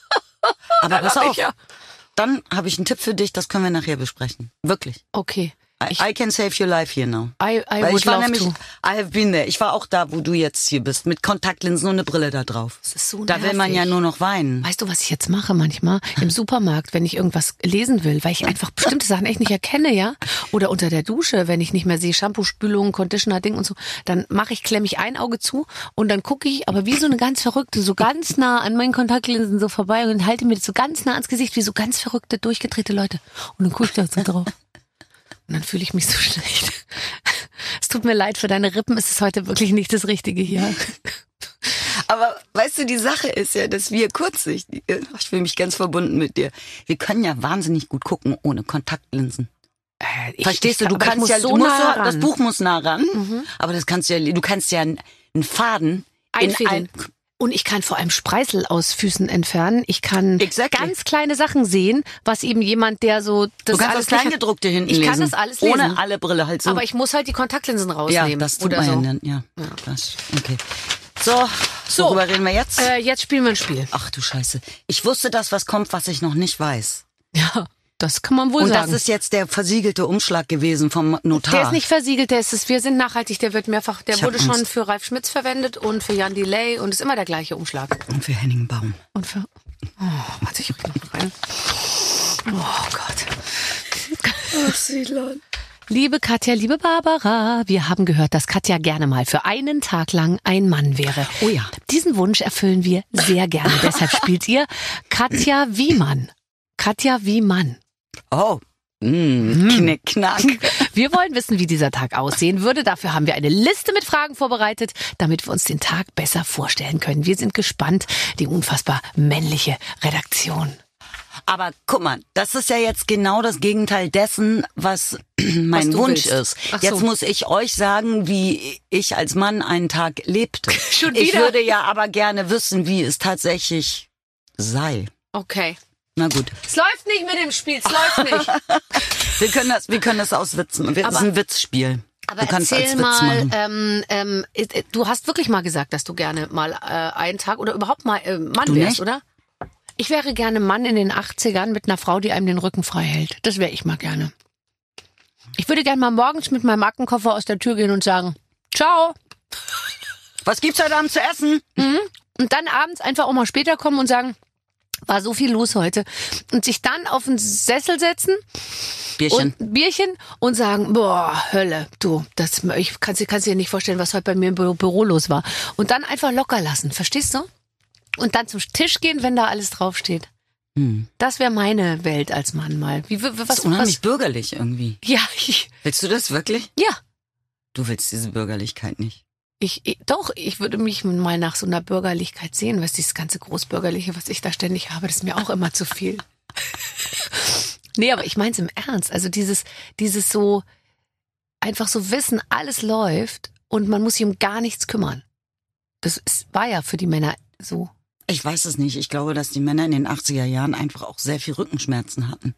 Aber pass lach ich auf, ja. dann habe ich einen Tipp für dich, das können wir nachher besprechen. Wirklich. Okay. I, I can save your life here now. I, I Weil would ich war love nämlich, to. I have been there. Ich war auch da, wo du jetzt hier bist, mit Kontaktlinsen und eine Brille da drauf. Das ist so da will man nervig. ja nur noch weinen. Weißt du, was ich jetzt mache manchmal? Im Supermarkt, wenn ich irgendwas lesen will, weil ich einfach bestimmte Sachen echt nicht erkenne, ja? Oder unter der Dusche, wenn ich nicht mehr sehe, Shampoo, Spülung, Conditioner, Ding und so, dann mache ich, klemme ich ein Auge zu und dann gucke ich, aber wie so eine ganz Verrückte, so ganz nah an meinen Kontaktlinsen so vorbei und halte mir das so ganz nah ans Gesicht, wie so ganz verrückte, durchgedrehte Leute. Und dann gucke ich da so drauf. Und dann fühle ich mich so schlecht. Es tut mir leid, für deine Rippen ist es heute wirklich nicht das Richtige hier. Aber weißt du, die Sache ist ja, dass wir kurzsichtige, ich fühle mich ganz verbunden mit dir, wir können ja wahnsinnig gut gucken ohne Kontaktlinsen. Äh, ich, Verstehst ich, du, du aber ich kannst muss ja, so du musst nah ja, das ran. Buch muss nah ran, Mhm. aber das kannst du ja, du kannst ja einen Faden Einfädeln. in ein, Und ich kann vor allem Spreißel aus Füßen entfernen. Ich kann Exactly. ganz kleine Sachen sehen, was eben jemand, der so das du kannst alles das Kleingedruckte hinten Ich lesen. kann das alles lesen. Ohne alle Brille halt so. Aber ich muss halt die Kontaktlinsen ja, rausnehmen. das tut oder man so. ja dann, ja. Das, okay. So, So. worüber reden wir jetzt? Äh, jetzt spielen wir ein Spiel. Ach du Scheiße. Ich wusste das, was kommt, was ich noch nicht weiß. Ja, das kann man wohl Und sagen. das ist jetzt der versiegelte Umschlag gewesen vom Notar. Der ist nicht versiegelt, der ist es. Wir sind nachhaltig, der wird mehrfach, der Ich hab wurde schon Angst. für Ralf Schmitz verwendet und für Jan Delay und ist immer der gleiche Umschlag. Und für Henning Baum. Und für. Oh, warte, ich rück noch rein. Oh Gott. Ach, Silan. Liebe Katja, liebe Barbara, wir haben gehört, dass Katja gerne mal für einen Tag lang ein Mann wäre. Oh ja. Diesen Wunsch erfüllen wir sehr gerne. Deshalb spielt ihr Katja wie Mann. Katja wie Mann. Oh. Mm, Knick, knack. Wir wollen wissen, wie dieser Tag aussehen würde. Dafür haben wir eine Liste mit Fragen vorbereitet, damit wir uns den Tag besser vorstellen können. Wir sind gespannt, die unfassbar männliche Redaktion. Aber guck mal, das ist ja jetzt genau das Gegenteil dessen, was mein Was du Wunsch willst. ist. Ach so. Jetzt muss ich euch sagen, wie ich als Mann einen Tag lebte. Schon Ich wieder? würde ja aber gerne wissen, wie es tatsächlich sei. Okay. Na gut. Es läuft nicht mit dem Spiel, es läuft nicht. Wir können das, wir können das auswitzen. Das Aber- ist ein Witzspiel. Aber du kannst erzähl als Witz mal, machen. ähm, ähm, äh, du hast wirklich mal gesagt, dass du gerne mal äh, einen Tag oder überhaupt mal äh, Mann Du wärst, nicht? oder? Ich wäre gerne Mann in den achtzigern mit einer Frau, die einem den Rücken frei hält. Das wäre ich mal gerne. Ich würde gerne mal morgens mit meinem Aktenkoffer aus der Tür gehen und sagen, ciao. Was gibt's heute Abend zu essen? Und dann abends einfach auch mal später kommen und sagen, war so viel los heute. Und sich dann auf den Sessel setzen Bierchen. und ein Bierchen und sagen, boah, Hölle, du, das, ich kannst, kannst dir nicht vorstellen, was heute bei mir im Büro, Büro los war. Und dann einfach locker lassen, verstehst du? Und dann zum Tisch gehen, wenn da alles draufsteht. Hm. Das wäre meine Welt als Mann mal. Wie, was, Das ist unheimlich was? bürgerlich irgendwie. Ja, ich, Willst du das wirklich? ja. Du willst diese Bürgerlichkeit nicht. Ich, ich, doch, ich würde mich mal nach so einer Bürgerlichkeit sehen, was dieses ganze Großbürgerliche, was ich da ständig habe, das ist mir auch immer zu viel. Nee, aber ich mein's im Ernst. Also dieses, dieses so, einfach so wissen, alles läuft und man muss sich um gar nichts kümmern. Das ist, war ja für die Männer so. Ich weiß es nicht. Ich glaube, dass die Männer in den achtziger Jahren einfach auch sehr viel Rückenschmerzen hatten.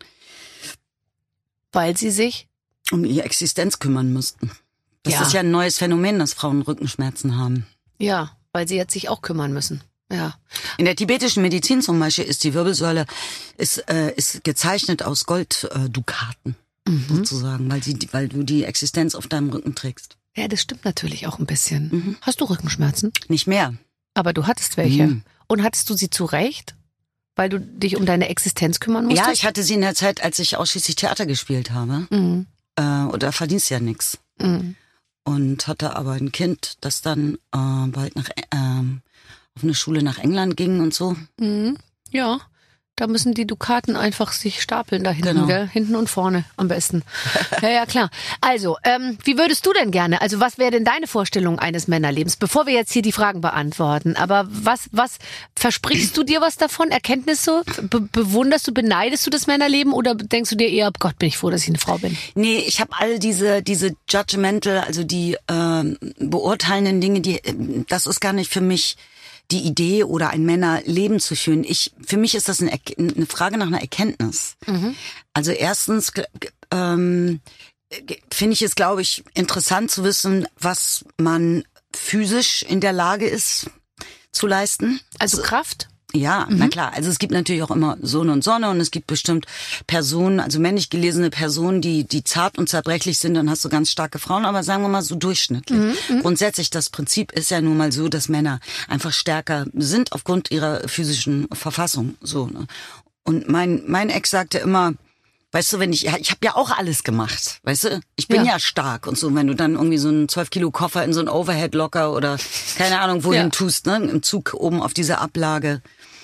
Weil sie sich, Um ihre Existenz kümmern müssten. Das Ja. ist ja ein neues Phänomen, dass Frauen Rückenschmerzen haben. ja, weil sie jetzt sich auch kümmern müssen. Ja. In der tibetischen Medizin zum Beispiel ist die Wirbelsäule ist, äh, ist gezeichnet aus Golddukaten, äh, Dukaten, Mhm. sozusagen, weil, sie, weil du die Existenz auf deinem Rücken trägst. Ja, das stimmt natürlich auch ein bisschen. Mhm. Hast du Rückenschmerzen? Nicht mehr. Aber du hattest welche. Mhm. Und hattest du sie zu Recht? Weil du dich um deine Existenz kümmern musstest? Ja, ich hatte sie in der Zeit, als ich ausschließlich Theater gespielt habe. Mhm. Äh, und da verdienst du ja nix. Mhm. Und hatte aber ein Kind, das dann äh, bald nach ähm, auf eine Schule nach England ging und so. Mhm. Ja, da müssen die Dukaten einfach sich stapeln da hinten, Genau. gell? Hinten und vorne am besten. Ja, ja, klar. Also, ähm, wie würdest du denn gerne, also was wäre denn deine Vorstellung eines Männerlebens, bevor wir jetzt hier die Fragen beantworten, aber was, was, versprichst du dir was davon, Erkenntnisse, Be bewunderst du, beneidest du das Männerleben oder denkst du dir eher, oh Gott, bin ich froh, dass ich eine Frau bin? Nee, ich habe all diese diese judgmental, also die ähm, beurteilenden Dinge, die äh, das ist gar nicht für mich die Idee oder ein Männerleben zu führen. Ich für mich ist das eine, Erk- eine Frage nach einer Erkenntnis. Mhm. Also erstens g- g- ähm, g- finde ich es, glaube ich, interessant zu wissen, was man physisch in der Lage ist zu leisten. Also Kraft? Ja, mhm. na klar. Also es gibt natürlich auch immer Sonne und Sonne und es gibt bestimmt Personen, also männlich gelesene Personen, die die zart und zerbrechlich sind. Dann hast du ganz starke Frauen, aber sagen wir mal so durchschnittlich. Mhm. Grundsätzlich, das Prinzip ist ja nun mal so, dass Männer einfach stärker sind aufgrund ihrer physischen Verfassung. So. Ne? Und mein mein Ex sagte immer, weißt du, wenn ich, ich habe ja auch alles gemacht, weißt du, ich bin ja. ja stark und so, wenn du dann irgendwie so einen zwölf Kilo Koffer in so einen Overhead-Locker oder keine Ahnung wohin ja. tust, ne, im Zug oben auf dieser Ablage.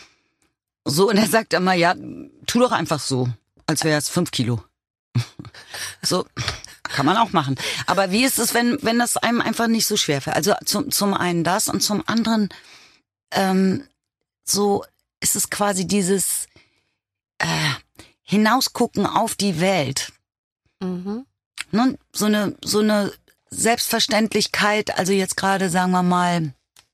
So, und er sagt immer, ja, tu doch einfach so, als wäre es fünf Kilo. So, kann man auch machen. Aber wie ist es, wenn wenn das einem einfach nicht so schwer fällt? Also zum, zum einen das und zum anderen ähm, so ist es quasi dieses äh, hinausgucken auf die Welt. Mhm. Ne? So eine so eine Selbstverständlichkeit, also jetzt gerade sagen wir mal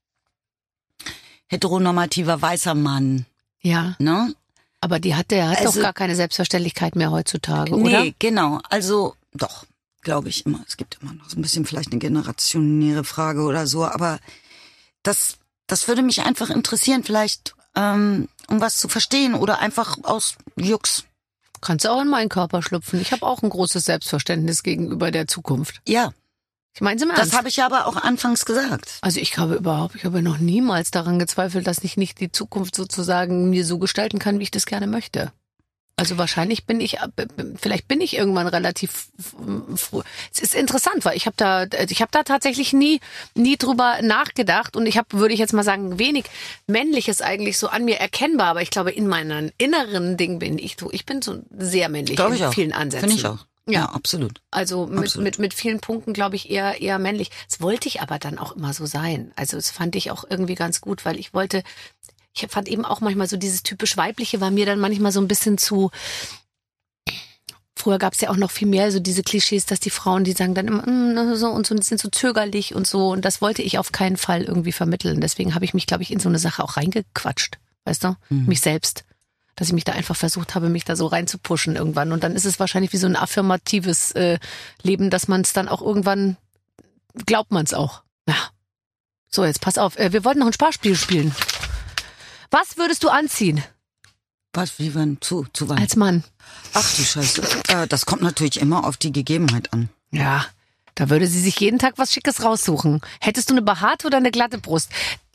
heteronormativer weißer Mann. Ja. Ne? Aber die hat der hat also, doch gar keine Selbstverständlichkeit mehr heutzutage, nee, oder? Nee, genau. Also doch, glaube ich immer. Es gibt immer noch so ein bisschen vielleicht eine generationäre Frage oder so, aber das das würde mich einfach interessieren, vielleicht ähm, um was zu verstehen oder einfach aus Jux. Kannst du auch in meinen Körper schlüpfen. Ich habe auch ein großes Selbstverständnis gegenüber der Zukunft. Ja. Ich meine, Sie das habe ich ja aber auch anfangs gesagt. Also ich habe überhaupt, ich habe noch niemals daran gezweifelt, dass ich nicht die Zukunft sozusagen mir so gestalten kann, wie ich das gerne möchte. Also wahrscheinlich bin ich, vielleicht bin ich irgendwann relativ früh. Es ist interessant, weil ich habe da, ich habe da tatsächlich nie, nie drüber nachgedacht und ich habe, würde ich jetzt mal sagen, wenig Männliches eigentlich so an mir erkennbar. Aber ich glaube, in meinem inneren Ding bin ich so, ich bin so sehr männlich glaube in ich auch. vielen Ansätzen. Finde ich auch. Ja, ja, absolut. Also mit, absolut. mit, mit vielen Punkten, glaube ich, eher, eher männlich. Das wollte ich aber dann auch immer so sein. Also das fand ich auch irgendwie ganz gut, weil ich wollte, ich fand eben auch manchmal so dieses typisch Weibliche war mir dann manchmal so ein bisschen zu, früher gab es ja auch noch viel mehr so diese Klischees, dass die Frauen, die sagen dann immer mm, so und so, sind so zögerlich und so und das wollte ich auf keinen Fall irgendwie vermitteln. Deswegen habe ich mich, glaube ich, in so eine Sache auch reingequatscht, weißt du, mhm. mich selbst. Dass ich mich da einfach versucht habe, mich da so reinzupushen irgendwann. Und dann ist es wahrscheinlich wie so ein affirmatives äh, Leben, dass man es dann auch irgendwann, glaubt man es auch. Ja. So, jetzt pass auf. Äh, wir wollten noch ein Sparspiel spielen. Was würdest du anziehen? Was, wie wann? Zu, zu wann? Als Mann. Ach du Scheiße. Äh, das kommt natürlich immer auf die Gegebenheit an. Ja, da würde sie sich jeden Tag was Schickes raussuchen. Hättest du eine behaarte oder eine glatte Brust?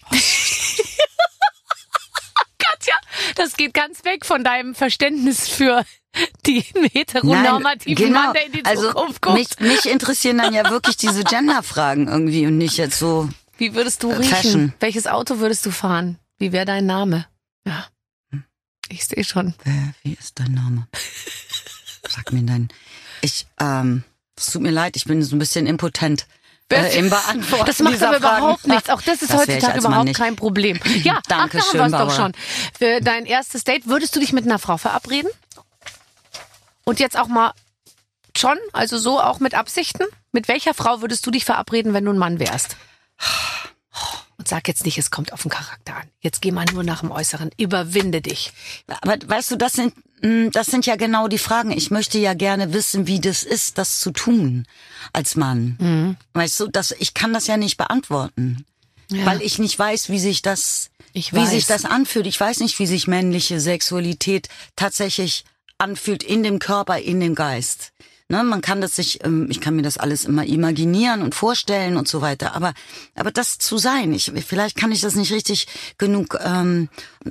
Katja, das geht ganz weg von deinem Verständnis für den heteronormativen Nein, genau. Mann, der in die also Zukunft guckt. Mich, mich interessieren dann ja wirklich diese Genderfragen irgendwie und nicht jetzt so. Wie würdest du riechen? Fashion. Welches Auto würdest du fahren? Wie wäre dein Name? Ja, ich sehe schon. Wer, wie ist dein Name? Sag mir dein. Ich, ähm, es tut mir leid, ich bin so ein bisschen impotent. Äh, im Beantworten das macht aber Fragen. überhaupt nichts. Auch das ist das heutzutage überhaupt kein Problem. Ja, danke ach, schön, da Barbara. Doch schon. Für dein erstes Date, würdest du dich mit einer Frau verabreden? Und jetzt auch mal schon, also so auch mit Absichten? Mit welcher Frau würdest du dich verabreden, wenn du ein Mann wärst? Und sag jetzt nicht, es kommt auf den Charakter an. Jetzt geh mal nur nach dem Äußeren. Überwinde dich. Aber weißt du, das sind, das sind ja genau die Fragen. Ich möchte ja gerne wissen, wie das ist, das zu tun als Mann. Mhm. Weißt du, das, ich kann das ja nicht beantworten. Ja. Weil ich nicht weiß, wie sich das, ich wie weiß. sich das anfühlt. Ich weiß nicht, wie sich männliche Sexualität tatsächlich anfühlt in dem Körper, in dem Geist. Ne, man kann das sich, ich kann mir das alles immer imaginieren und vorstellen und so weiter. Aber, aber das zu sein, ich, vielleicht kann ich das nicht richtig genug ähm,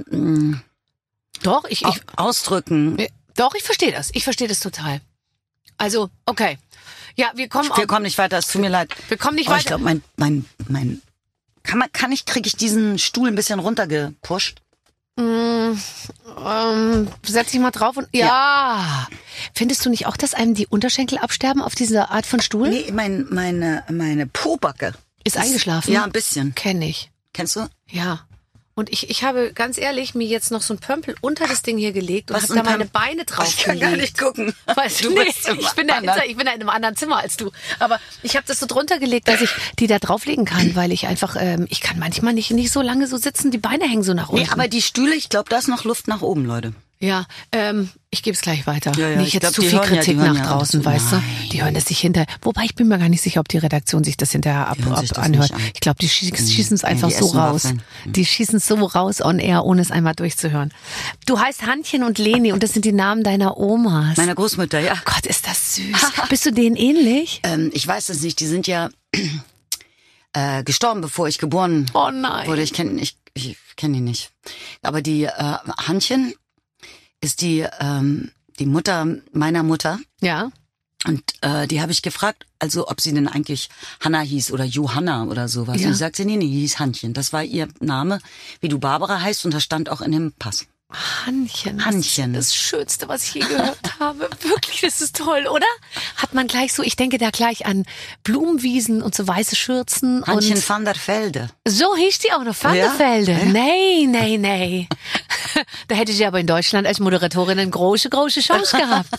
Doch, ich, ich ausdrücken. Doch, ich verstehe das. Ich verstehe das total. Also, okay. Ja, wir kommen. Wir kommen nicht weiter. Es tut mir leid. Wir kommen nicht oh, weiter. Ich glaube, mein, mein, mein, kann man, kann ich, kriege ich diesen Stuhl ein bisschen runtergepusht? Mm, ähm, setz dich mal drauf und ja. ja. Findest du nicht auch, dass einem die Unterschenkel absterben auf diese Art von Stuhl? Nee, mein, meine, meine Pobacke ist, ist eingeschlafen. Ja, ein bisschen. Kenn ich. Kennst du? Ja. Und ich, ich habe ganz ehrlich mir jetzt noch so ein Pömpel unter das Ding hier gelegt und habe da meine Beine drauf Ich kann gelegt. gar nicht gucken. Weißt du, Du nee, bist ich, bin da, ich bin da in einem anderen Zimmer als du. Aber ich habe das so drunter gelegt, dass ich die da drauflegen kann, weil ich einfach, ähm, ich kann manchmal nicht, nicht so lange so sitzen, die Beine hängen so nach unten. Nee, aber die Stühle, ich glaube, da ist noch Luft nach oben, Leute. Ja, ähm, ich gebe es gleich weiter. Ja, ja, nicht ich jetzt glaub, zu die viel hören ja- Kritik die hören nach ja draußen, dazu. weißt Nein. du? Die hören das sich hinter. Wobei ich bin mir gar nicht sicher, ob die Redaktion sich das hinterher ab, Die hören ab, sich das anhört. nicht an. Ich glaube, die schießen es Nee, einfach die so essen raus. Waffeln. Die schießen es so raus on air, ohne es einmal durchzuhören. Du heißt Hannchen und Leni und das sind die Namen deiner Omas. Meiner Großmutter, ja. Gott, ist das süß. Bist du denen ähnlich? Ähm, ich weiß es nicht, die sind ja äh, gestorben, bevor ich geboren Oh nein. wurde. Ich kenne ich, ich kenn die nicht. Aber die äh, Hannchen ist die, ähm, die Mutter meiner Mutter. Ja. Und äh, die habe ich gefragt, also ob sie denn eigentlich Hanna hieß oder Johanna oder sowas. Ja. Und sie sagt sie, nee, nee, die hieß Hannchen. Das war ihr Name, wie du Barbara heißt, und das stand auch in dem Pass. Hannchen. Hannchen. Das ist das Schönste, was ich je gehört habe. Wirklich, das ist toll, oder? Hat man gleich so, ich denke da gleich an Blumenwiesen und so weiße Schürzen. Hannchen und van der Velde. so hieß die auch noch, Van der Ja? Velde. Ja. Nee, nee, nee. Da hätte sie aber in Deutschland als Moderatorin eine große, große Chance gehabt.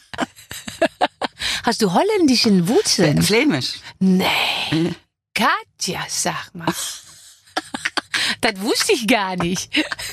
Hast du holländischen Wurzeln? Flämisch. Nee. Katja, sag mal. Das wusste ich gar nicht.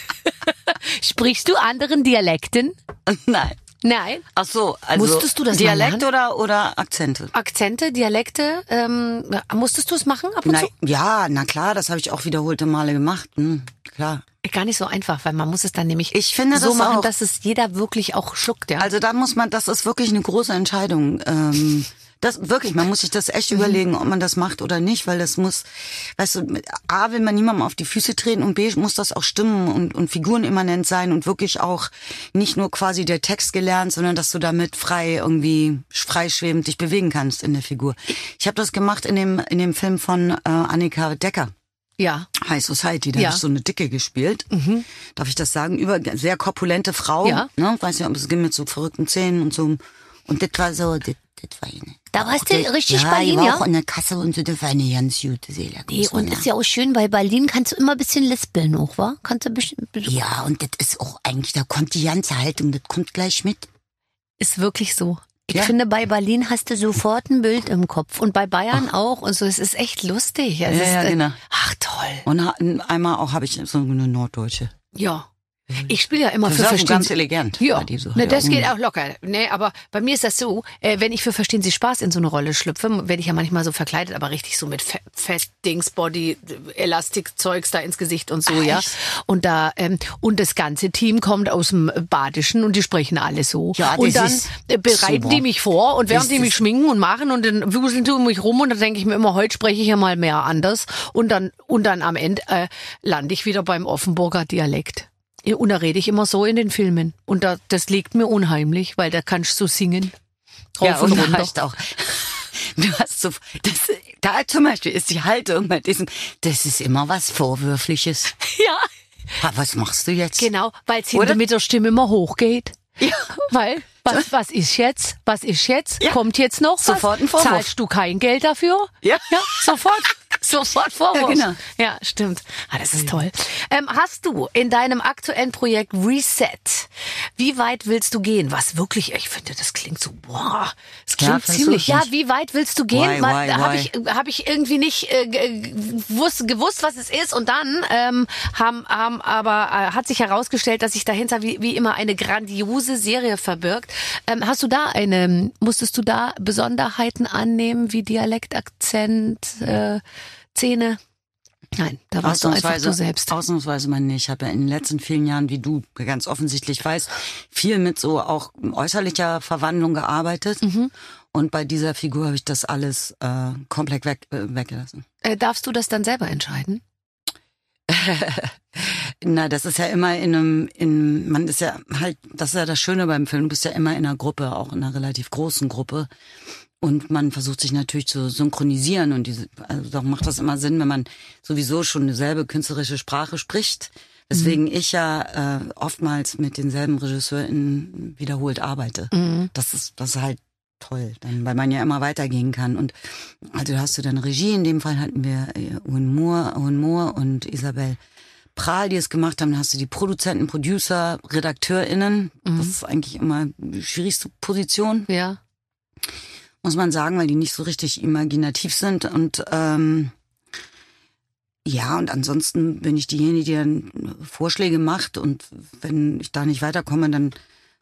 Sprichst du anderen Dialekten? Nein. Nein. Ach so, also Musstest du das mal Dialekt lernen? oder oder Akzente? Akzente, Dialekte, ähm, musstest du es machen ab und Nein, zu? ja, na klar, das habe ich auch wiederholte Male gemacht. Hm, klar. Gar nicht so einfach, weil man muss es dann nämlich Ich finde so das machen, auch. dass es jeder wirklich auch schluckt, ja. Also da muss man, das ist wirklich eine große Entscheidung. Ähm, das wirklich, man muss sich das echt überlegen, ob man das macht oder nicht, weil das muss, weißt du, A, will man niemandem auf die Füße treten und B, muss das auch stimmen und, und figurenimmanent sein und wirklich auch nicht nur quasi der Text gelernt, sondern dass du damit frei irgendwie freischwebend dich bewegen kannst in der Figur. Ich habe das gemacht in dem in dem Film von äh, Annika Decker. ja. High Society, da Ja. habe ich so eine Dicke gespielt. Mhm. Darf ich das sagen? Über sehr korpulente Frau. Ja. Ne? Weiß nicht, ob es ging mit so verrückten Zähnen und so. Und das war so, das, das war eine. Da warst du das- richtig ja, Berlin, ich war ja? auch in der Kasse und so, das war eine ganz gute Seele. Nee, und ist ja auch schön, weil Berlin kannst du immer ein bisschen lispeln auch, wa? Kannst du bestimmt. Ja, und das ist auch eigentlich, da kommt die ganze Haltung, das kommt gleich mit. Ist wirklich so. Ich Ja. finde, bei Berlin hast du sofort ein Bild im Kopf. Und bei Bayern auch und so. Es ist echt lustig. Es Ja, ist, ja, äh, genau. Ach, toll. Und ha- einmal auch habe ich so eine Norddeutsche. Ja. Ich spiele ja immer Das für ist auch Verstehen ganz Sie- elegant. Ja, bei dir so. ne, das Ja, geht mm. auch locker. Nee, aber bei mir ist das so, äh, wenn ich für Verstehen Sie Spaß in so eine Rolle schlüpfe, werde ich ja manchmal so verkleidet, aber richtig so mit Fett, Fett Dings, Body, Elastikzeugs da ins Gesicht und so, Ach, ja. echt? Und da, ähm, und das ganze Team kommt aus dem Badischen und die sprechen alle so. Ja, das und dann ist äh, bereiten super. die mich vor und während Das die mich ist- schminken und machen und dann wuseln die um mich rum und dann denke ich mir immer, heute spreche ich ja mal mehr anders und dann, und dann am Ende äh, lande ich wieder beim Offenburger Dialekt. Und da rede ich immer so in den Filmen. Und da, das liegt mir unheimlich, weil da kannst du so singen. Rauf Ja, und und runter. hast auch. Du hast so, das, da zum Beispiel ist die Haltung bei diesem, das ist immer was Vorwürfliches. Ja, Ah, was machst du jetzt? genau, weil es Oder? hinter mit der Stimme immer hochgeht. Ja. Weil, was, was ist jetzt? Was ist jetzt? Ja. Kommt jetzt noch was? Sofort ein Vorwurf. Zahlst du kein Geld dafür? Ja. Ja, sofort. Sofort Vorwurf. Ja, genau. Ja, stimmt. Ah, das ist toll. Ähm, hast du in deinem aktuellen Projekt Reset, wie weit willst du gehen? Was wirklich, ich finde, das klingt so, boah, das Ja, klingt versuch ziemlich. Ja, nicht. wie weit willst du gehen? Why, Mal- why, Habe why? ich, hab ich irgendwie nicht äh, ge- gewusst, gewusst, was es ist. Und dann ähm, haben, haben aber äh, hat sich herausgestellt, dass sich dahinter wie, wie immer eine grandiose Serie verbirgt. Ähm, hast du da eine, musstest du da Besonderheiten annehmen, wie Dialekt, Akzent, äh, Zähne? Nein, da warst du einfach du selbst. Ausnahmsweise mal nicht. Ich habe ja in den letzten vielen Jahren, wie du ganz offensichtlich weißt, viel mit so auch äußerlicher Verwandlung gearbeitet. Mhm. Und bei dieser Figur habe ich das alles äh, komplett weg, äh, weggelassen. Äh, darfst du das dann selber entscheiden? Na, das ist ja immer in einem, in, man ist ja halt, das ist ja das Schöne beim Film, du bist ja immer in einer Gruppe, auch in einer relativ großen Gruppe. Und man versucht sich natürlich zu synchronisieren und diese, also doch macht das immer Sinn, wenn man sowieso schon dieselbe künstlerische Sprache spricht. Weswegen mhm. ich ja äh, oftmals mit denselben RegisseurInnen wiederholt arbeite. Mhm. Das ist, das ist halt toll, dann, weil man ja immer weitergehen kann. Und also da hast du dann Regie, in dem Fall hatten wir äh, Owen Moore, Owen Moore und Isabel Prahl, die es gemacht haben. Dann hast du die Produzenten, Producer, RedakteurInnen. Mhm. Das ist eigentlich immer die schwierigste Position, Ja. muss man sagen, weil die nicht so richtig imaginativ sind. Und ähm, Ja, und ansonsten bin ich diejenige, die dann Vorschläge macht und wenn ich da nicht weiterkomme, dann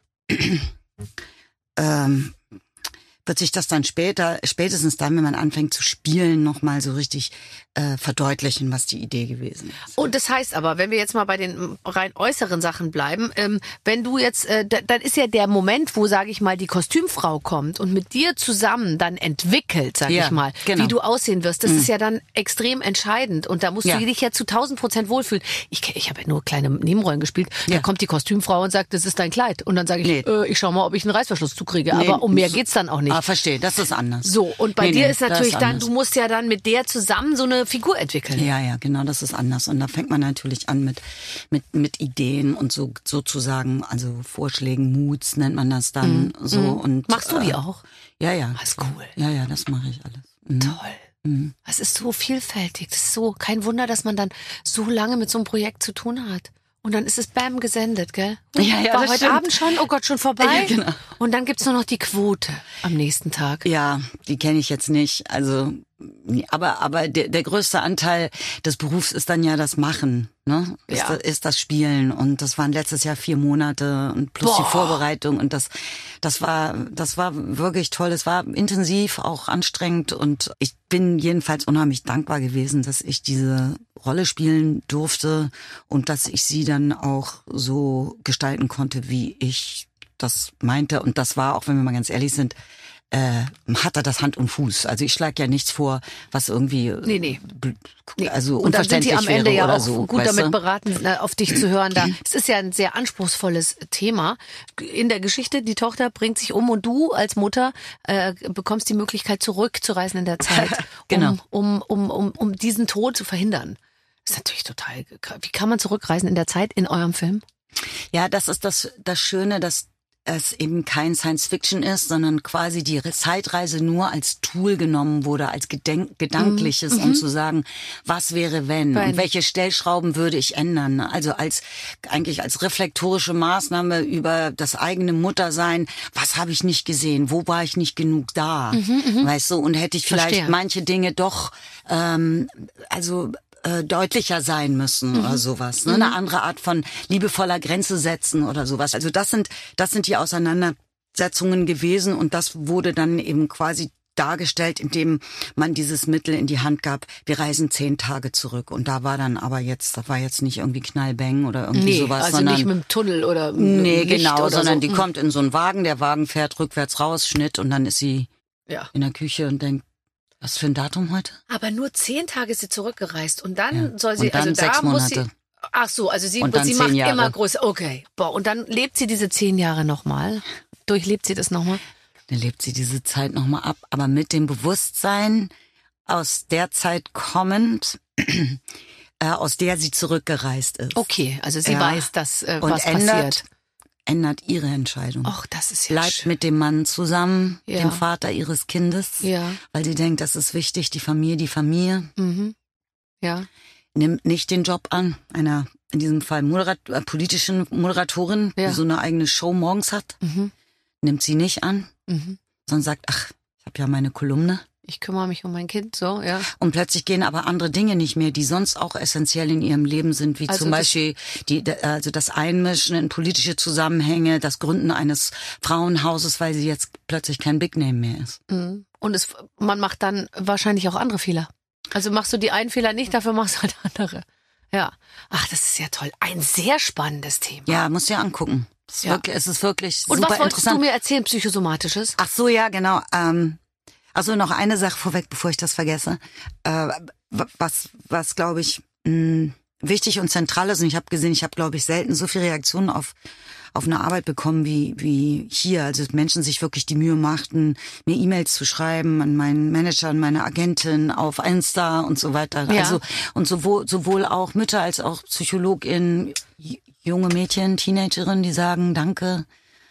ähm, wird sich das dann später, spätestens dann, wenn man anfängt zu spielen, nochmal so richtig äh, verdeutlichen, was die Idee gewesen ist. Und das heißt aber, wenn wir jetzt mal bei den rein äußeren Sachen bleiben, ähm, wenn du jetzt, äh, da, dann ist ja der Moment, wo, sage ich mal, die Kostümfrau kommt und mit dir zusammen dann entwickelt, sag Ja, ich mal, genau. wie du aussehen wirst. Das Mhm. ist ja dann extrem entscheidend und da musst Ja. du dich ja zu tausend Prozent wohlfühlen. Ich, ich habe ja nur kleine Nebenrollen gespielt. Da Ja. kommt die Kostümfrau und sagt, das ist dein Kleid. Und dann sage ich, Nee. äh, ich schau mal, ob ich einen Reißverschluss zukriege. Nee, Aber um mehr so- geht's dann auch nicht. Ah, verstehe, das ist anders. So, und bei Nee, dir nee, ist das natürlich dann, anders. du musst ja dann mit der zusammen so eine Figur entwickeln. Ja, ja, genau, das ist anders. Und da fängt man natürlich an mit, mit, mit Ideen und so, sozusagen, also Vorschlägen, Moods nennt man das dann, so, und. Machst du die äh, auch? Ja, ja. Das ist cool. Ja, ja, das mache ich alles. Mhm. Toll. Mhm. Das ist so vielfältig. Das ist so kein Wunder, dass man dann so lange mit so einem Projekt zu tun hat. Und dann ist es bam gesendet, gell? Ja, ja, War das heute stimmt. Abend schon? Oh Gott, schon vorbei? Ja, genau. Und dann gibt's nur noch die Quote am nächsten Tag. Ja, die kenne ich jetzt nicht. Also, aber aber der, der größte Anteil des Berufs ist dann ja das Machen, ne? Ist, Ja. das, ist das Spielen. Und das waren letztes Jahr vier Monate und plus Boah. die Vorbereitung und das das war das war wirklich toll. Es war intensiv, auch anstrengend und ich bin jedenfalls unheimlich dankbar gewesen, dass ich diese Rolle spielen durfte und dass ich sie dann auch so gestalten konnte, wie ich das meinte. Und das war, auch wenn wir mal ganz ehrlich sind, äh, hat er das Hand und Fuß. Also ich schlage ja nichts vor, was irgendwie Nee, nee. bl- Nee. also Und dann sind unverständlich die am Ende wäre ja oder auch so. gut weißt damit du? beraten, na, auf dich zu hören. Da, es ist ja ein sehr anspruchsvolles Thema. In der Geschichte, die Tochter bringt sich um und du als Mutter äh, bekommst die Möglichkeit, zurückzureisen in der Zeit, Genau. um, um, um, um, um diesen Tod zu verhindern. Das ist natürlich total. Wie kann man zurückreisen in der Zeit in eurem Film? Ja, das ist das, das Schöne, dass es eben kein Science-Fiction ist, sondern quasi die Zeitreise nur als Tool genommen wurde, als Gedenk Gedankliches, um zu sagen, was wäre wenn Wenn. und welche Stellschrauben würde ich ändern. Also als eigentlich als reflektorische Maßnahme über das eigene Muttersein, was habe ich nicht gesehen, wo war ich nicht genug da, weißt du, und hätte ich vielleicht Verstehe. manche Dinge doch, ähm, also äh, deutlicher sein müssen oder sowas, ne? Eine andere Art von liebevoller Grenze setzen oder sowas. Also das sind das sind die Auseinandersetzungen gewesen und das wurde dann eben quasi dargestellt, indem man dieses Mittel in die Hand gab. Wir reisen zehn Tage zurück und da war dann aber jetzt, da war jetzt nicht irgendwie Knallbang oder irgendwie Nee, sowas, also sondern nicht mit dem Tunnel oder mit nee dem Licht genau, oder sondern so. die kommt in so einen Wagen, der Wagen fährt rückwärts raus, Schnitt und dann ist sie Ja. in der Küche und denkt, was für ein Datum heute? Aber nur zehn Tage ist sie zurückgereist und dann Ja. soll sie, Und dann also da sechs muss sie, Monate. ach so, also sie, Und dann sie zehn macht Jahre. immer größer, okay, boah, und dann lebt sie diese zehn Jahre nochmal, durchlebt sie das nochmal? Dann lebt sie diese Zeit nochmal ab, aber mit dem Bewusstsein aus der Zeit kommend, äh, aus der sie zurückgereist ist. Okay, also sie Ja. weiß, dass äh, Und was ändert, passiert. ändert ihre Entscheidung. Ach, das ist ja Bleibt schön. mit dem Mann zusammen, Ja. dem Vater ihres Kindes, Ja, weil sie denkt, das ist wichtig, die Familie, die Familie. mhm. Ja, Nimmt nicht den Job an, einer in diesem Fall Moderat äh, politischen Moderatorin, Ja. die so eine eigene Show morgens hat. mhm. Nimmt sie nicht an, Mhm. sondern sagt, ach, ich habe ja meine Kolumne. Ich kümmere mich um mein Kind, so, ja. Und plötzlich gehen aber andere Dinge nicht mehr, die sonst auch essentiell in ihrem Leben sind, wie Also zum das- Beispiel die, also das Einmischen in politische Zusammenhänge, das Gründen eines Frauenhauses, weil sie jetzt plötzlich kein Big Name mehr ist. Mhm. Und es, man macht dann wahrscheinlich auch andere Fehler. Also machst du die einen Fehler nicht, dafür machst du halt andere. Ja. Ach, das ist ja toll. Ein sehr spannendes Thema. Ja, musst du dir angucken. Es ist, Ja. wirklich, es ist wirklich Und super was wolltest interessant. du mir erzählen, Psychosomatisches? Ach so, ja, genau. Ähm, also noch eine Sache vorweg, bevor ich das vergesse. Äh, was, was glaube ich mh, wichtig und zentral ist, und ich habe gesehen, ich habe, glaube ich, selten so viele Reaktionen auf auf eine Arbeit bekommen wie wie hier. Also dass Menschen sich wirklich die Mühe machten, mir E-Mails zu schreiben an meinen Manager, an meine Agentin, auf Insta und so weiter. Ja. Also und sowohl sowohl auch Mütter als auch PsychologInnen, junge Mädchen, Teenagerinnen, die sagen, danke,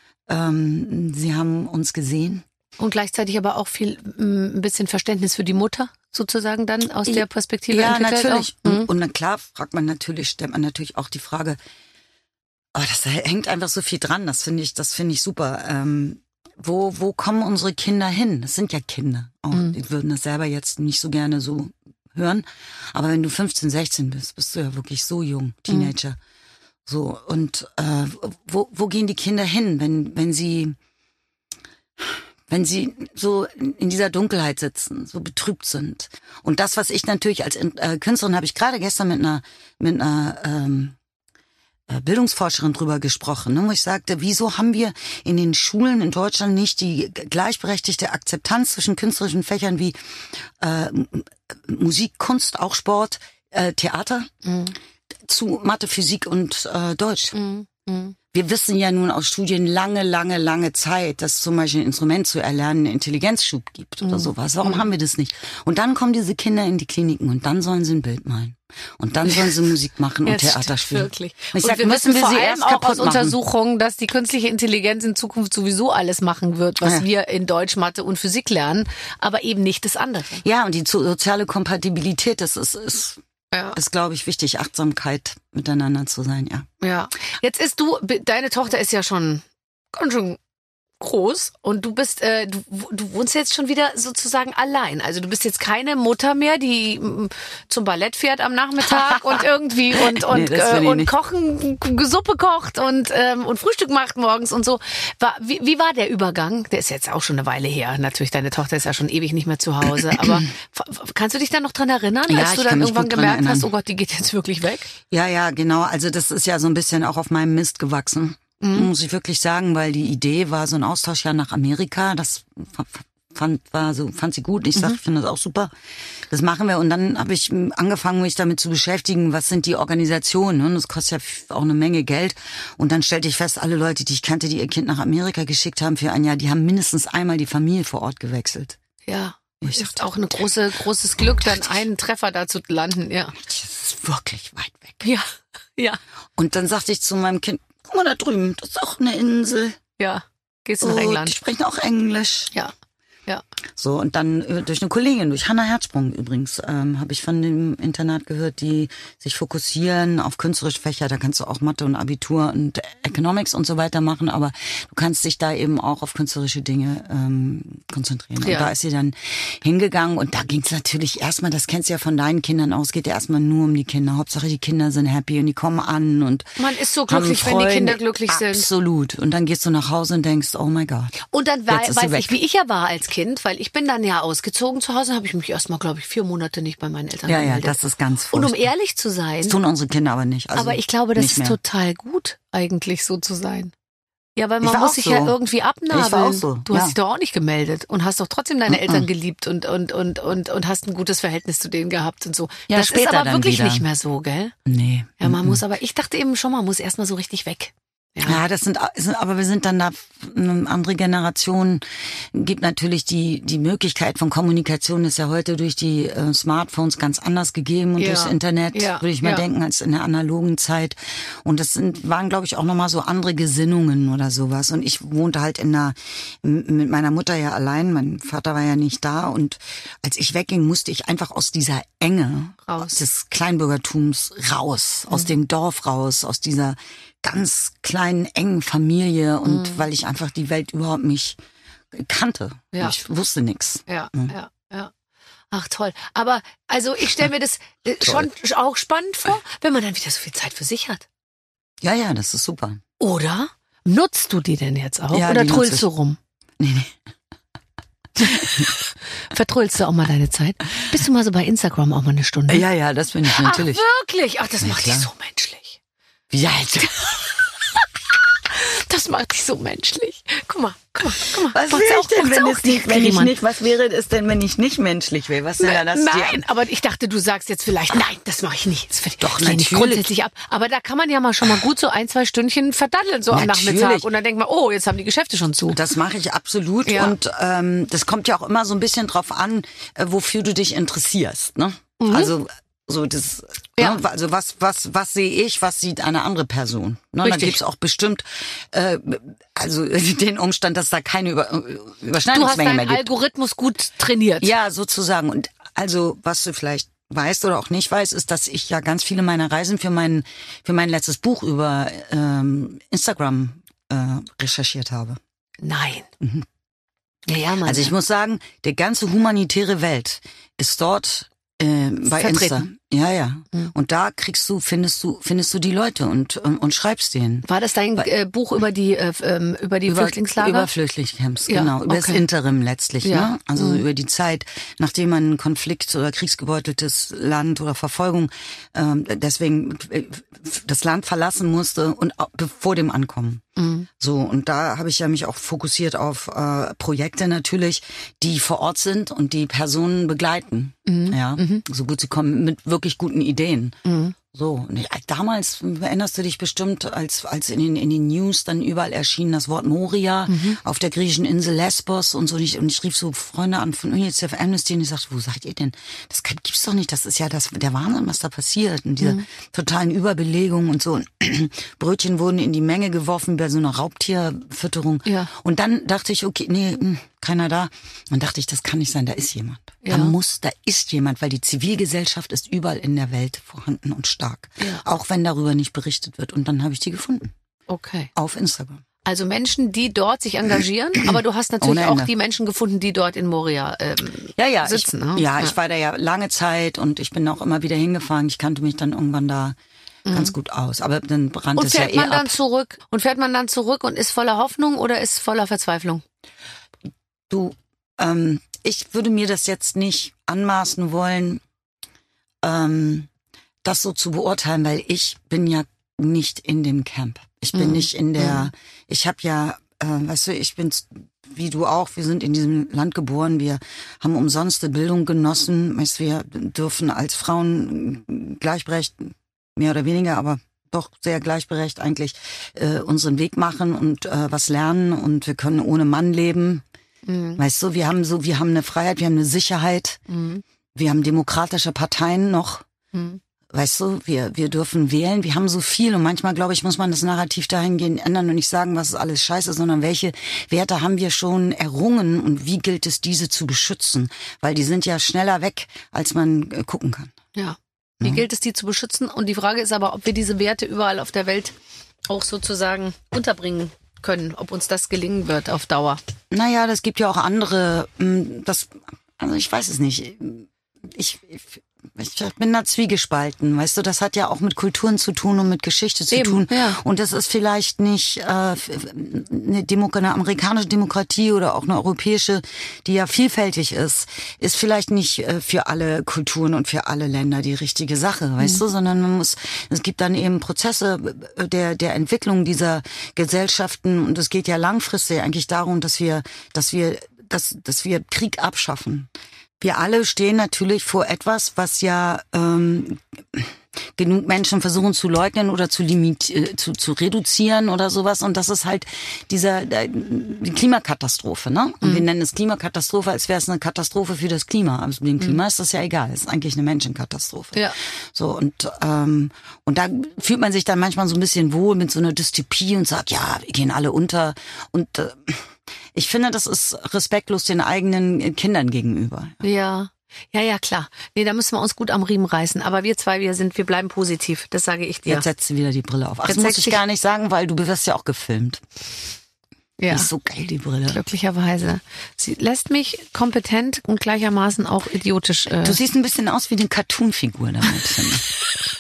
ähm, sie haben uns gesehen. Und gleichzeitig aber auch viel, mm, ein bisschen Verständnis für die Mutter, sozusagen dann aus der Perspektive Ja, entwickelt. natürlich. Auch. Mhm. Und, und dann klar fragt man natürlich, stellt man natürlich auch die Frage, aber das hängt einfach so viel dran, das finde ich, das finde ich super. Ähm, wo, wo kommen unsere Kinder hin? Das sind ja Kinder. Auch, Mhm. die würden das selber jetzt nicht so gerne so hören. Aber wenn du fünfzehn, sechzehn bist, bist du ja wirklich so jung, Teenager. Mhm. So, und äh, wo, wo gehen die Kinder hin, wenn, wenn sie, wenn sie so in dieser Dunkelheit sitzen, so betrübt sind? Und das, was ich natürlich als äh, Künstlerin, habe ich gerade gestern mit einer, mit einer ähm, Bildungsforscherin drüber gesprochen, ne, wo ich sagte, wieso haben wir in den Schulen in Deutschland nicht die gleichberechtigte Akzeptanz zwischen künstlerischen Fächern wie äh, Musik, Kunst, auch Sport, äh, Theater, mhm. zu Mathe, Physik und äh, Deutsch. Mhm. Mhm. Wir wissen ja nun aus Studien lange, lange, lange Zeit, dass zum Beispiel ein Instrument zu erlernen einen Intelligenzschub gibt oder mhm. sowas. Warum mhm. haben wir das nicht? Und dann kommen diese Kinder in die Kliniken und dann sollen sie ein Bild malen. Und dann sollen sie Musik machen und ja, Theater spielen. Wirklich. Und ich und sag, wir müssen wissen wir vor sie allem erst auch kaputt aus machen. Untersuchungen, dass die künstliche Intelligenz in Zukunft sowieso alles machen wird, was ja. wir in Deutsch, Mathe und Physik lernen, aber eben nicht das andere. Ja, und die soziale Kompatibilität, das ist, ist Ja. ist, glaube ich, wichtig, Achtsamkeit miteinander zu sein, ja. Ja. Jetzt ist du, deine Tochter ist ja schon ganz schön groß und du bist, äh, du, du wohnst jetzt schon wieder sozusagen allein. Also du bist jetzt keine Mutter mehr, die m, zum Ballett fährt am Nachmittag und irgendwie und und nee, äh, und kochen, Suppe kocht und ähm, und Frühstück macht morgens und so. War, wie, wie war der Übergang? Der ist jetzt auch schon eine Weile her. Natürlich, deine Tochter ist ja schon ewig nicht mehr zu Hause. Aber kannst du dich da noch dran erinnern, ja, als du dann irgendwann gemerkt hast, oh Gott, die geht jetzt wirklich weg? Ja, ja, genau. Also das ist ja so ein bisschen auch auf meinem Mist gewachsen. Mhm. Muss ich wirklich sagen, weil die Idee war so ein Austauschjahr nach Amerika. Das fand war so fand sie gut. Ich sag, mhm. ich finde das auch super. Das machen wir. Und dann habe ich angefangen, mich damit zu beschäftigen, was sind die Organisationen. Und das kostet ja auch eine Menge Geld. Und dann stellte ich fest, alle Leute, die ich kannte, die ihr Kind nach Amerika geschickt haben für ein Jahr, die haben mindestens einmal die Familie vor Ort gewechselt. Ja, das ist auch ein große, großes Glück, dann einen Treffer da zu landen. Ja, das ist wirklich weit weg. Ja, ja. Und dann sagte ich zu meinem Kind, guck mal da drüben, das ist auch eine Insel. Ja, gehst du nach oh, England. Die sprechen auch Englisch. Ja, ja. So, und dann äh, durch eine Kollegin, durch Hannah Herzsprung übrigens, ähm, habe ich von dem Internat gehört, die sich fokussieren auf künstlerische Fächer. Da kannst du auch Mathe und Abitur und Economics und so weiter machen, aber du kannst dich da eben auch auf künstlerische Dinge ähm, konzentrieren. Und ja. da ist sie dann hingegangen und da ging es natürlich erstmal, das kennst du ja von deinen Kindern aus, geht ja erstmal nur um die Kinder. Hauptsache die Kinder sind happy und die kommen an und man ist so glücklich, wenn die Kinder glücklich sind. Absolut. Und dann gehst du nach Hause und denkst, oh my God. Und dann weiß ich, wie ich ja war als Kind. Weil ich bin dann ja ausgezogen zu Hause, habe ich mich erstmal, glaube ich, vier Monate nicht bei meinen Eltern ja, gemeldet. Ja, das ist ganz furchtbar. Und um ehrlich zu sein... Das tun unsere Kinder aber nicht. Also aber ich glaube, das ist mehr. total gut, eigentlich so zu sein. Ja, weil man ich muss sich so. ja irgendwie abnabeln. Ich war auch so. Du ja. hast dich doch auch nicht gemeldet und hast doch trotzdem deine Mm-mm. Eltern geliebt und, und, und, und, und hast ein gutes Verhältnis zu denen gehabt und so. Ja, das später ist aber dann wirklich wieder. nicht mehr so, gell? Nee. Ja, man Mm-mm. muss aber, ich dachte eben schon, man muss erstmal so richtig weg. Ja. ja, das sind, aber wir sind dann da, eine andere Generation gibt natürlich die, die Möglichkeit von Kommunikation ist ja heute durch die äh, Smartphones ganz anders gegeben und ja. durchs Internet, ja. würde ich mal ja. denken, als in der analogen Zeit. Und das sind, waren, glaube ich, auch nochmal so andere Gesinnungen oder sowas. Und ich wohnte halt in einer, mit meiner Mutter ja allein, mein Vater war ja nicht da. Und als ich wegging, musste ich einfach aus dieser Enge raus. des Kleinbürgertums raus, mhm. aus dem Dorf raus, aus dieser ganz kleinen, engen Familie und mhm. weil ich einfach die Welt überhaupt nicht kannte. Ja. Ich wusste nichts. Ja, mhm. ja, ja. Ach toll. Aber also ich stelle mir das schon auch spannend vor, wenn man dann wieder so viel Zeit für sich hat. Ja, ja, das ist super. Oder? Nutzt du die denn jetzt auch? Ja, oder die trüllst nutze du rum? Nee, nee. Vertröllst du auch mal deine Zeit? Bist du mal so bei Instagram auch mal eine Stunde? Ja, ja, das bin ich natürlich. Ach wirklich? Ach, das Na, macht klar. dich so menschlich. Ja, also. Das macht dich so menschlich. Guck mal, guck mal, guck mal. Was Macht's wäre auch- ich denn, macht's wenn, auch es nicht, wenn ich jemand? nicht, was wäre es denn, wenn ich nicht menschlich wäre? Was wäre das? Nein, aber ich dachte, du sagst jetzt vielleicht, nein, das mache ich nicht. Das Doch, das lehne ich natürlich. grundsätzlich ab. Aber da kann man ja mal schon mal gut so ein, zwei Stündchen verdaddeln, so am Natürlich. Nachmittag. Und dann denkt man, oh, jetzt haben die Geschäfte schon zu. Das mache ich absolut Ja. und ähm, das kommt ja auch immer so ein bisschen drauf an, äh, wofür du dich interessierst, ne? Mhm. Also so das, Ja. ne? Also was was was sehe ich, was sieht eine andere Person? Ne? Da Richtig. gibt's auch bestimmt äh, also den Umstand, dass da keine Über Du hast Überschneidungsmenge mehr deinen gibt. Algorithmus gut trainiert. Ja, sozusagen. Und also was du vielleicht weißt oder auch nicht weißt, ist, dass ich ja ganz viele meiner Reisen für mein für mein letztes Buch über ähm, Instagram äh, recherchiert habe. Nein. Ja, ja, man. Also ich muss sagen, die ganze humanitäre Welt ist dort Äh, bei Vertreten. Insta. Ja, ja. Mhm. Und da kriegst du, findest du, findest du die Leute und, und, und schreibst denen. War das dein äh, Buch über die, äh, ähm, über die Über, Flüchtlingslager? Über Flüchtlingscamps, Ja, genau. Über das okay. Interim letztlich, Ja. ne? Also Mhm. über die Zeit, nachdem man ein Konflikt- oder kriegsgebeuteltes Land oder Verfolgung, ähm, deswegen äh, das Land verlassen musste und auch vor dem Ankommen. Mhm. So, und da habe ich ja mich auch fokussiert auf äh, Projekte natürlich, die vor Ort sind und die Personen begleiten. Mhm. Ja, Mhm. so gut sie kommen mit wirklich guten Ideen. Mhm. So, und ich, damals erinnerst du dich bestimmt, als als in den in den News dann überall erschien das Wort Moria Mhm. auf der griechischen Insel Lesbos und so. Und ich, und ich rief so Freunde an von UNICEF, Amnesty und ich sagte, wo seid ihr denn? Das kann, gibt's doch nicht. Das ist ja das der Wahnsinn, was da passiert. Und diese Mhm. totalen Überbelegungen und so. Und Brötchen wurden in die Menge geworfen bei so einer Raubtierfütterung. Ja. Und dann dachte ich, okay, nee, mh, keiner da. Und dachte ich, das kann nicht sein. Da ist jemand. Ja. Da muss, da ist jemand, weil die Zivilgesellschaft ist überall in der Welt vorhanden und stark. Ja. Auch wenn darüber nicht berichtet wird. Und dann habe ich die gefunden. Okay. Auf Instagram. Also Menschen, die dort sich engagieren, aber du hast natürlich Ohne auch Ende. die Menschen gefunden, die dort in Moria ähm, Ja, ja. sitzen. ich, ne? ja, ich war da ja lange Zeit und ich bin auch immer wieder hingefahren. Ich kannte mich dann irgendwann da ganz gut aus. Aber dann brannte Und es ja fährt eh man dann ab. zurück? Und fährt man dann zurück und ist voller Hoffnung oder ist voller Verzweiflung? Du, ähm, ich würde mir das jetzt nicht anmaßen wollen, ähm, das so zu beurteilen, weil ich bin ja nicht in dem Camp. Ich bin Mhm. nicht in der, Mhm. ich habe ja, äh, weißt du, ich bin wie du auch, wir sind in diesem Land geboren, wir haben umsonste Bildung genossen, weißt, wir dürfen als Frauen gleichberechtigt, mehr oder weniger, aber doch sehr gleichberechtigt eigentlich äh, unseren Weg machen und äh, was lernen und wir können ohne Mann leben. Mhm. Weißt du, wir haben so, wir haben eine Freiheit, wir haben eine Sicherheit, Mhm. wir haben demokratische Parteien noch. Mhm. Weißt du, wir, wir dürfen wählen, wir haben so viel und manchmal, glaube ich, muss man das Narrativ dahingehend ändern und nicht sagen, was ist alles scheiße, sondern welche Werte haben wir schon errungen und wie gilt es, diese zu beschützen? Weil die sind ja schneller weg, als man äh, gucken kann. Ja. Wie gilt es, die zu beschützen? Und die Frage ist aber, ob wir diese Werte überall auf der Welt auch sozusagen unterbringen können, ob uns das gelingen wird auf Dauer. Naja, das gibt ja auch andere, mh, das, also ich weiß es nicht. Ich, ich, ich bin da zwiegespalten, weißt du, das hat ja auch mit Kulturen zu tun und mit Geschichte zu Eben, tun. ja. Und das ist vielleicht nicht äh, eine, Demo- eine amerikanische Demokratie oder auch eine europäische, die ja vielfältig ist, ist vielleicht nicht äh, für alle Kulturen und für alle Länder die richtige Sache, weißt Mhm. du, sondern man muss, es gibt dann eben Prozesse der der Entwicklung dieser Gesellschaften und es geht ja langfristig eigentlich darum, dass wir, dass wir, dass, dass wir Krieg abschaffen. Wir alle stehen natürlich vor etwas, was ja ähm, genug Menschen versuchen zu leugnen oder zu limit äh, zu, zu reduzieren oder sowas. Und das ist halt dieser äh, die Klimakatastrophe, ne? Und Mhm. wir nennen es Klimakatastrophe, als wäre es eine Katastrophe für das Klima. Aber dem Klima ist das ja egal. Es ist eigentlich eine Menschenkatastrophe. Ja. So und ähm, und da fühlt man sich dann manchmal so ein bisschen wohl mit so einer Dystopie und sagt, ja, wir gehen alle unter. Und äh, ich finde, das ist respektlos den eigenen Kindern gegenüber. Ja. Ja, ja, klar. Nee, da müssen wir uns gut am Riemen reißen. Aber wir zwei, wir sind, wir bleiben positiv. Das sage ich dir. Jetzt setzt sie wieder die Brille auf. Ach, das Jetzt muss setzt ich sich- gar nicht sagen, weil du wirst ja auch gefilmt. Ja. Die ist so geil, die Brille. Glücklicherweise. Sie lässt mich kompetent und gleichermaßen auch idiotisch. Äh, Du siehst ein bisschen aus wie eine Cartoon-Figur damit, finde ich.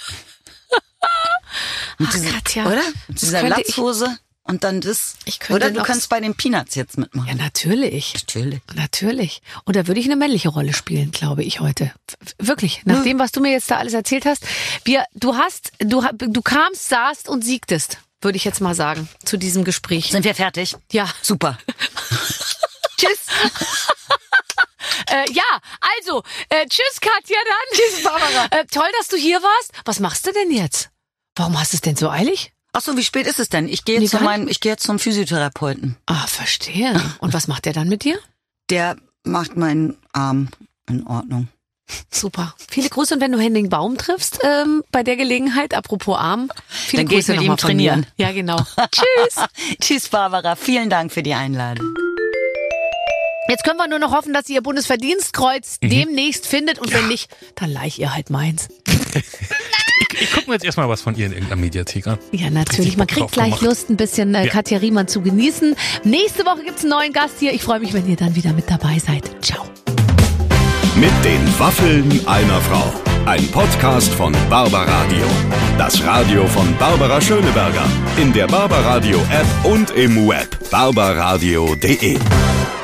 Mit Ach, dieser- Katja, Oder? das Mit dieser könnte ich- Latzhose und dann das. Ich könnte Oder du noch- kannst bei den Peanuts jetzt mitmachen. ja, natürlich. Natürlich. Natürlich. Und da würde ich eine männliche Rolle spielen, glaube ich heute. W- Wirklich. Nach dem, was du mir jetzt da alles erzählt hast. Wir, du hast, du, ha- du kamst, saßt und siegtest, würde ich jetzt mal sagen, zu diesem Gespräch. Sind wir fertig? Ja. Super. Tschüss. äh, ja, also, äh, tschüss Katja dann. Tschüss Barbara. Äh, toll, dass du hier warst. Was machst du denn jetzt? Warum hast du es denn so eilig? Ach so, wie spät ist es denn? Ich gehe Nee, jetzt zu gar meinem, ich gehe jetzt zum Physiotherapeuten. Ah, verstehe. Und was macht der dann mit dir? Der macht meinen Arm in Ordnung. Super. Viele Grüße und wenn du Henning Baum triffst, ähm, bei der Gelegenheit, apropos Arm, viele Dann geh ich Grüße mit noch ihm mal von trainieren. mir. Ja, genau. Tschüss. Tschüss, Barbara. Vielen Dank für die Einladung. Jetzt können wir nur noch hoffen, dass ihr Bundesverdienstkreuz Mhm. demnächst findet und wenn nicht, dann leih ihr halt meins. Ich, ich gucke mir jetzt erstmal was von ihr in irgendeiner Mediathek an. Ja, natürlich. Richtig Man Bock kriegt drauf gleich gemacht. Lust, ein bisschen äh, Ja. Katja Riemann zu genießen. Nächste Woche gibt's einen neuen Gast hier. Ich freue mich, wenn ihr dann wieder mit dabei seid. Ciao. Mit den Waffeln einer Frau. Ein Podcast von Barbaradio. Das Radio von Barbara Schöneberger. In der Barbaradio App und im Web. barbaradio punkt de